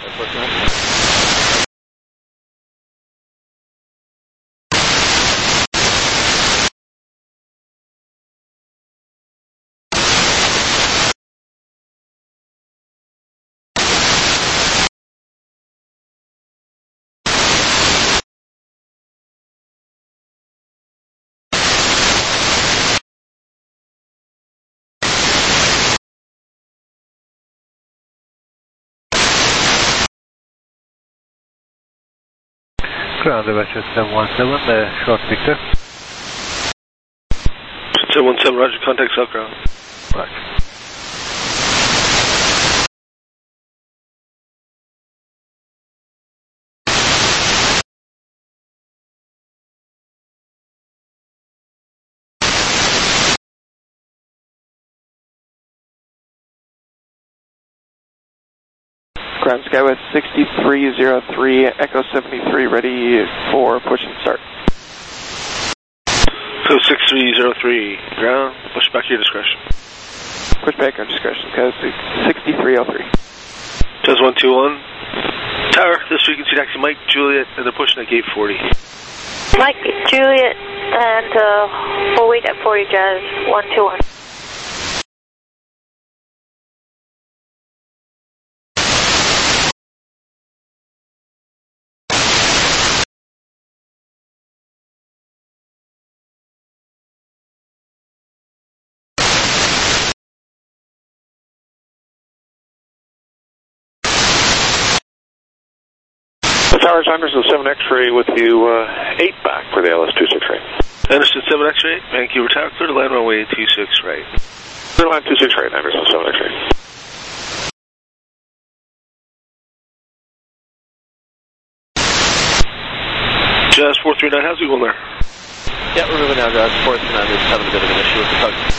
Ground West seven one seven, uh, short Victor. seven one seven, roger, contact south ground. Roger. Ground Skywest sixty-three oh three, Echo seventy-three, ready for push and start. So six three oh three, ground, push back at your discretion. Push back on discretion, Code sixty-three oh three. Jazz one two one, tower, this frequency, taxi Mike, Juliet, and they're pushing at gate forty. Mike, Juliet, and uh, we'll wait at forty, Jazz one two one. Towers, Anderson seven X-ray with you, uh, eight back for the L S two six right. Anderson seven X-ray, Vancouver Tower, clear to land runway two six right. Clear to land two six right, Anderson seven X-ray. Jazz four three nine, how's it going there? Yeah, we're moving now, Jazz four three nine, just having a bit of an issue with the tug.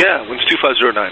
Yeah, winds two five zero nine.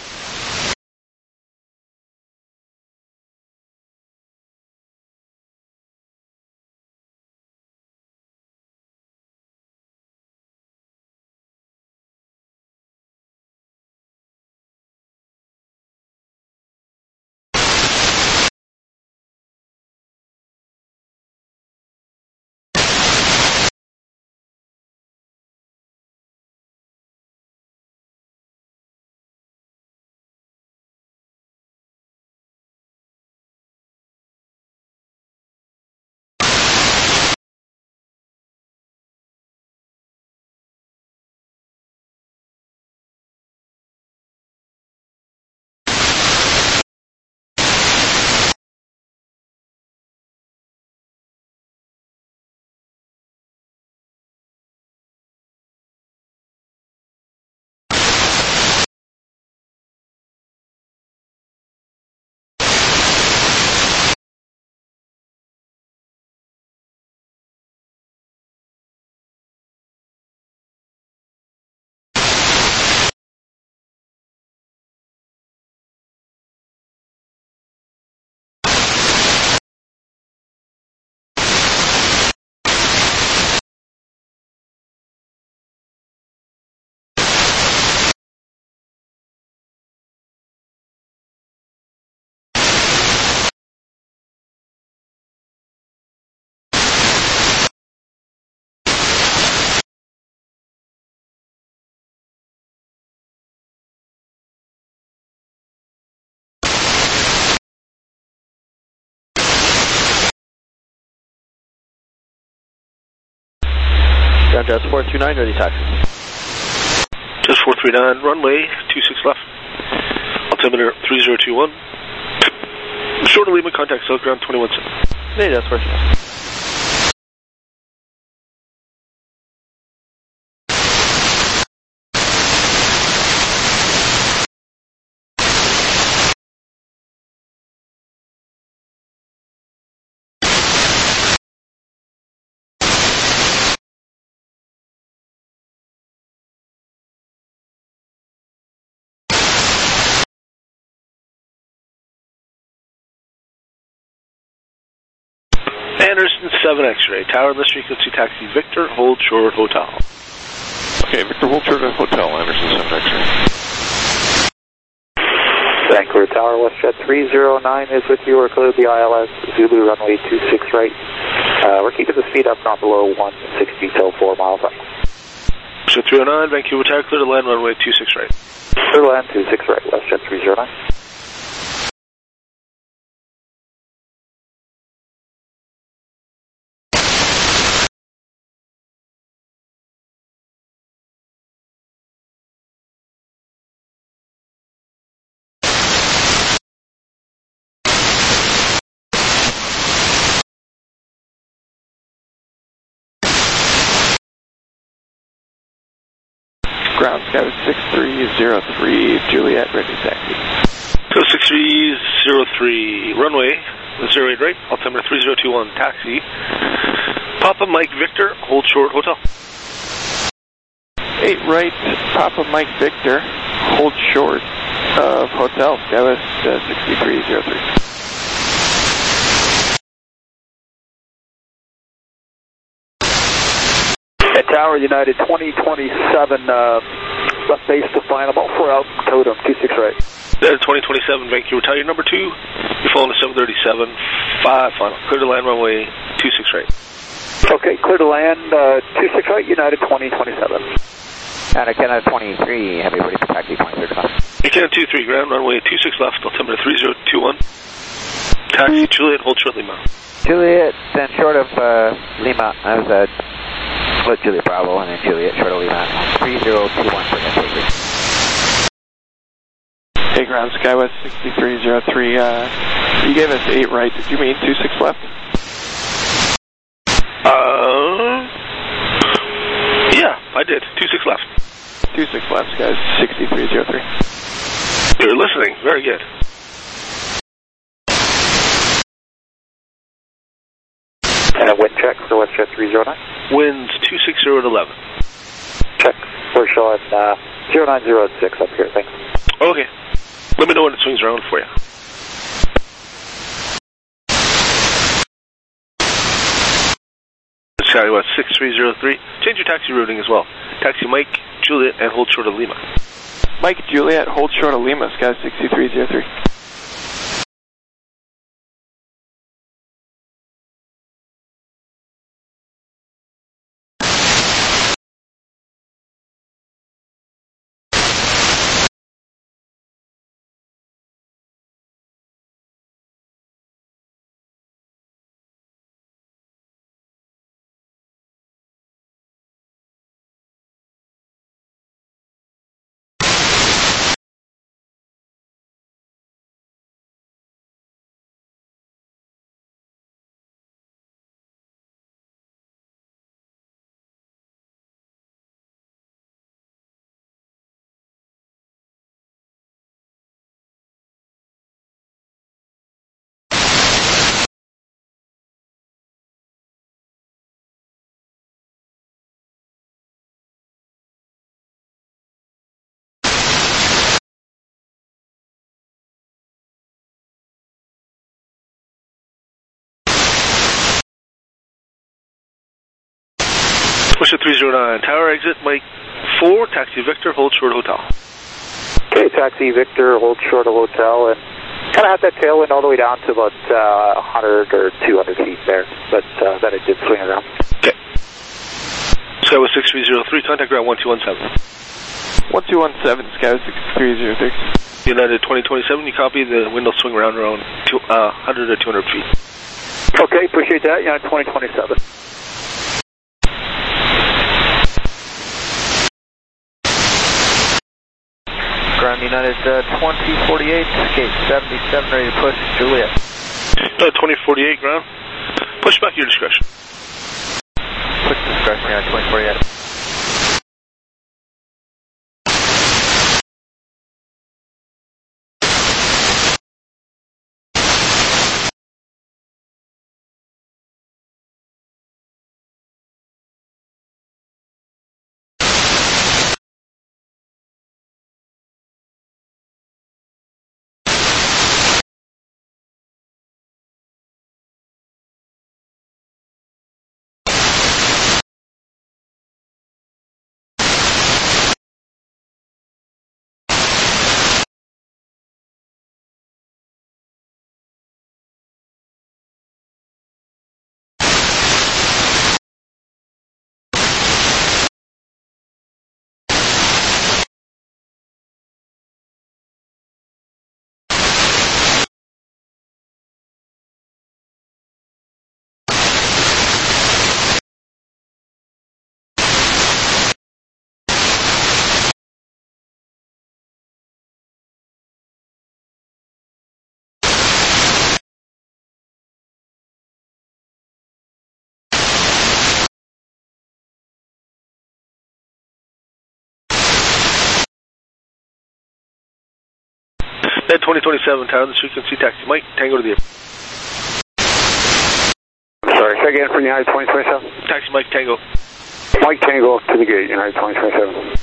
Ground Jazz four two nine, ready taxi. Jazz four three nine, runway two six left. Altimeter three zero two one. Short of Lima, contact South Ground twenty-one seven. Hey, Jazz four two nine. Anderson seven X-ray, tower list frequency taxi Victor, hold short hotel. Okay, Victor, hold short hotel, Anderson seven X-ray. Vancouver Tower, WestJet three zero nine is with you. We're clear the I L S, Zulu runway two six right. Uh, we're keeping the speed up, not below one sixty till four miles up. So three oh nine, Vancouver Tower, clear to land runway two six right. Clear to land two six right, WestJet three zero nine. Ground Sky six three zero three, Juliet, ready taxi. So six three zero three, runway zero eight right, altimeter three zero two one, taxi. Papa Mike Victor, hold short hotel. eight right, Papa Mike Victor, hold short of hotel, Skywest uh, six three zero three. At Tower United twenty twenty-seven, uh, left base definable for out Totem two six right. Uh, twenty twenty-seven, Vancouver Tower, you're number two. You're following to seven thirty-seven, five final. Clear to land runway two six right. Okay, clear to land uh, two six right, United twenty twenty-seven. Canada Canada twenty-three, heavy ready for taxi twenty-six left. Canada two three, ground runway two six left, altimeter three zero two one. Taxi Juliet, hold short Lima. Juliet, then short of uh, Lima, I was uh, split Juliet Bravo, and then Juliet short of Lima, three zero two one for taxi. Hey, Ground Skywest six three zero three, uh, you gave us eight right, did you mean two six left? Uh, yeah, I did, two six left. two six left, guys, six three zero three. You're listening, very good. And a wind check for WestJet three zero nine. Winds two six zero at eleven. Check. We're showing uh, zero nine zero six up here, thanks. Okay. Let me know when it swings around for you. Skywest six three zero three. Change your taxi routing as well. Taxi Mike, Juliet, and hold short of Lima. Mike, Juliet, hold short of Lima, Sky six three zero three. Push it three zero nine. Tower exit, Mike four, taxi Victor, hold short hotel. Okay, taxi Victor, hold short of hotel, and kind of had that tailwind all the way down to about uh, one hundred or two hundred feet there, but uh, then it did swing around. Okay. Skywest six three zero three, contact ground one two one seven. one two one seven, Sky six three zero three. United twenty twenty-seven, you copy, the wind will swing around around two, uh, one hundred or two hundred feet. Okay, appreciate that, United twenty twenty-seven. Ground United uh, twenty forty-eight, gate seventy-seven, ready to push, Juliet. Uh, twenty forty-eight, ground. Push back your discretion. Push discretion, United twenty forty-eight. Net twenty twenty-seven, tower, the frequency, taxi Mike, Tango to the... Sorry, say again for United twenty twenty-seven? Taxi Mike, Tango. Mike Tango to the gate, United twenty twenty-seven.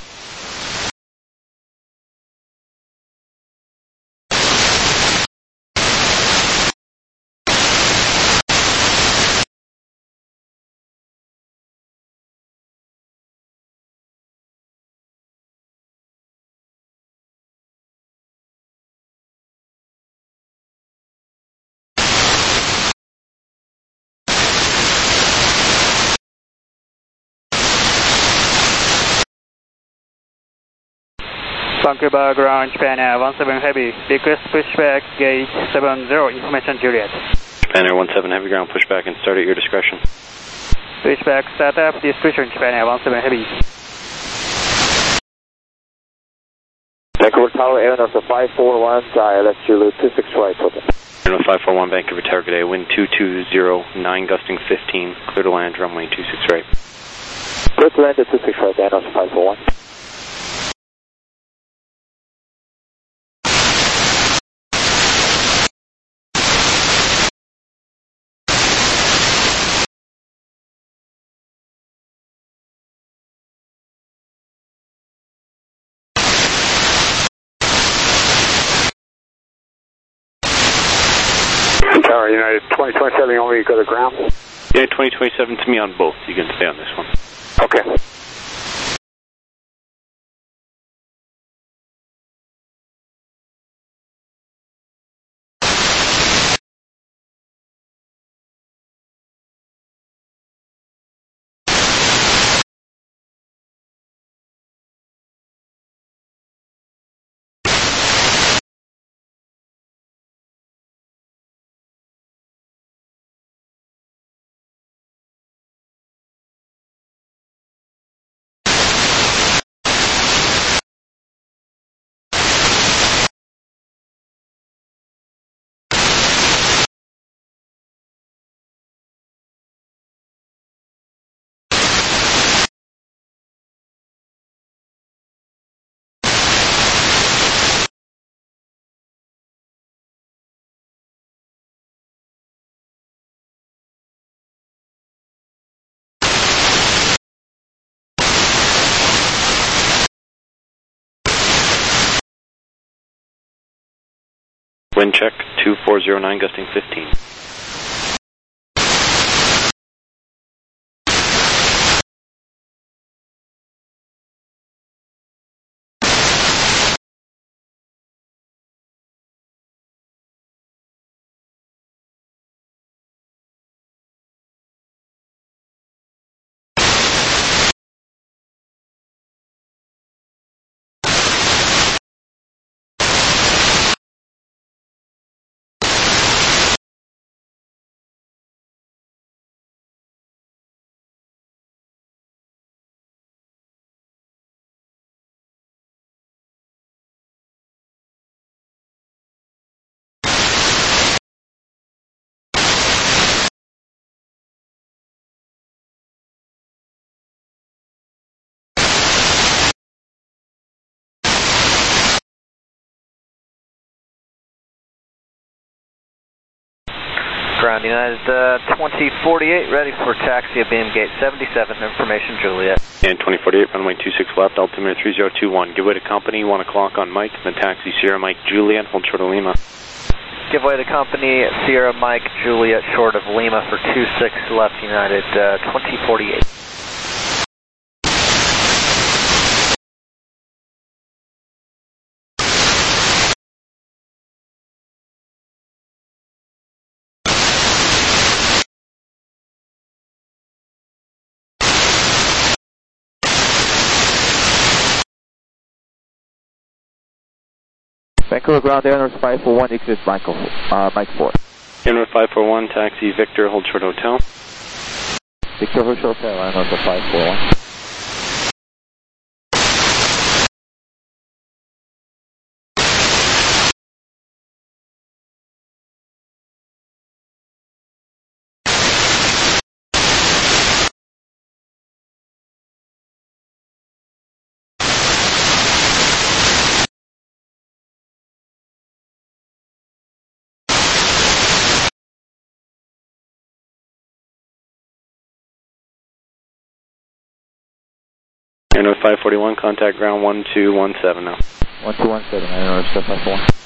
Vancouver ground, Japan Air one seven Heavy, request pushback, gate seven zero, information Juliet. Japan Air one seven Heavy ground, pushback and start at your discretion. Pushback, start up, discretion, Japan Air one seven Heavy. Vancouver Tower, Air North five four one, I L S Zulu two six right, open. Air North five four one, Vancouver Tower, good day, wind two two zero nine, gusting fifteen, clear to land, runway two six right. Clear to land at two six right, Air North five four one. United twenty twenty-seven, you want me to go to ground? Yeah, twenty twenty-seven to me on both. You can stay on this one. Okay. Wind check, two four zero nine, gusting fifteen. Ground United uh, twenty forty-eight, ready for taxi at Beam Gate seventy-seven, information Juliet. And twenty forty-eight, runway two six left, altimeter three zero two one. Give way to company, one o'clock on Mike, then taxi Sierra Mike Juliet, hold short of Lima. Give way to company, Sierra Mike Juliet, short of Lima for two six left United uh, twenty forty-eight. Vancouver ground, Air North five four one, exit Michael, uh, Mike four. Air North five four one, taxi Victor, hold short hotel. Victor, hold short hotel, Air North five four one. Air North five forty-one, contact ground one two one seven now. one two one seven, Air North five four one.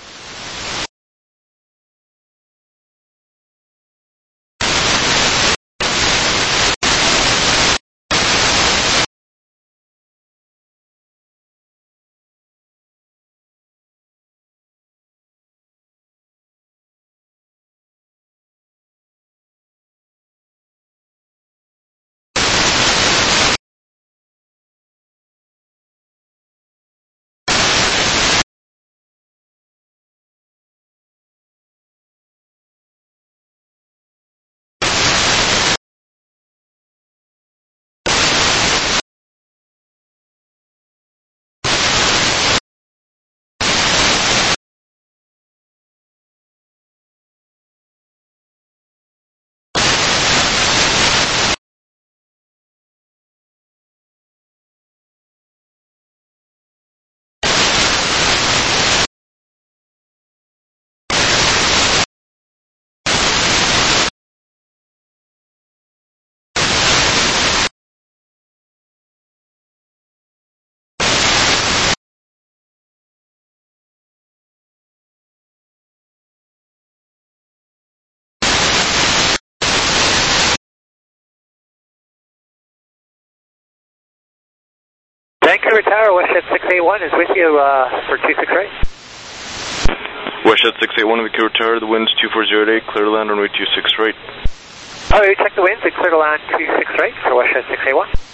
Vancouver Tower, WestJet six eight one is with you uh, for two six right. WestJet six eight one, Vancouver Tower, the wind's two four zero eight, clear to land runway two six right. Oh, you check the winds and clear to land two six right for WestJet six eight one.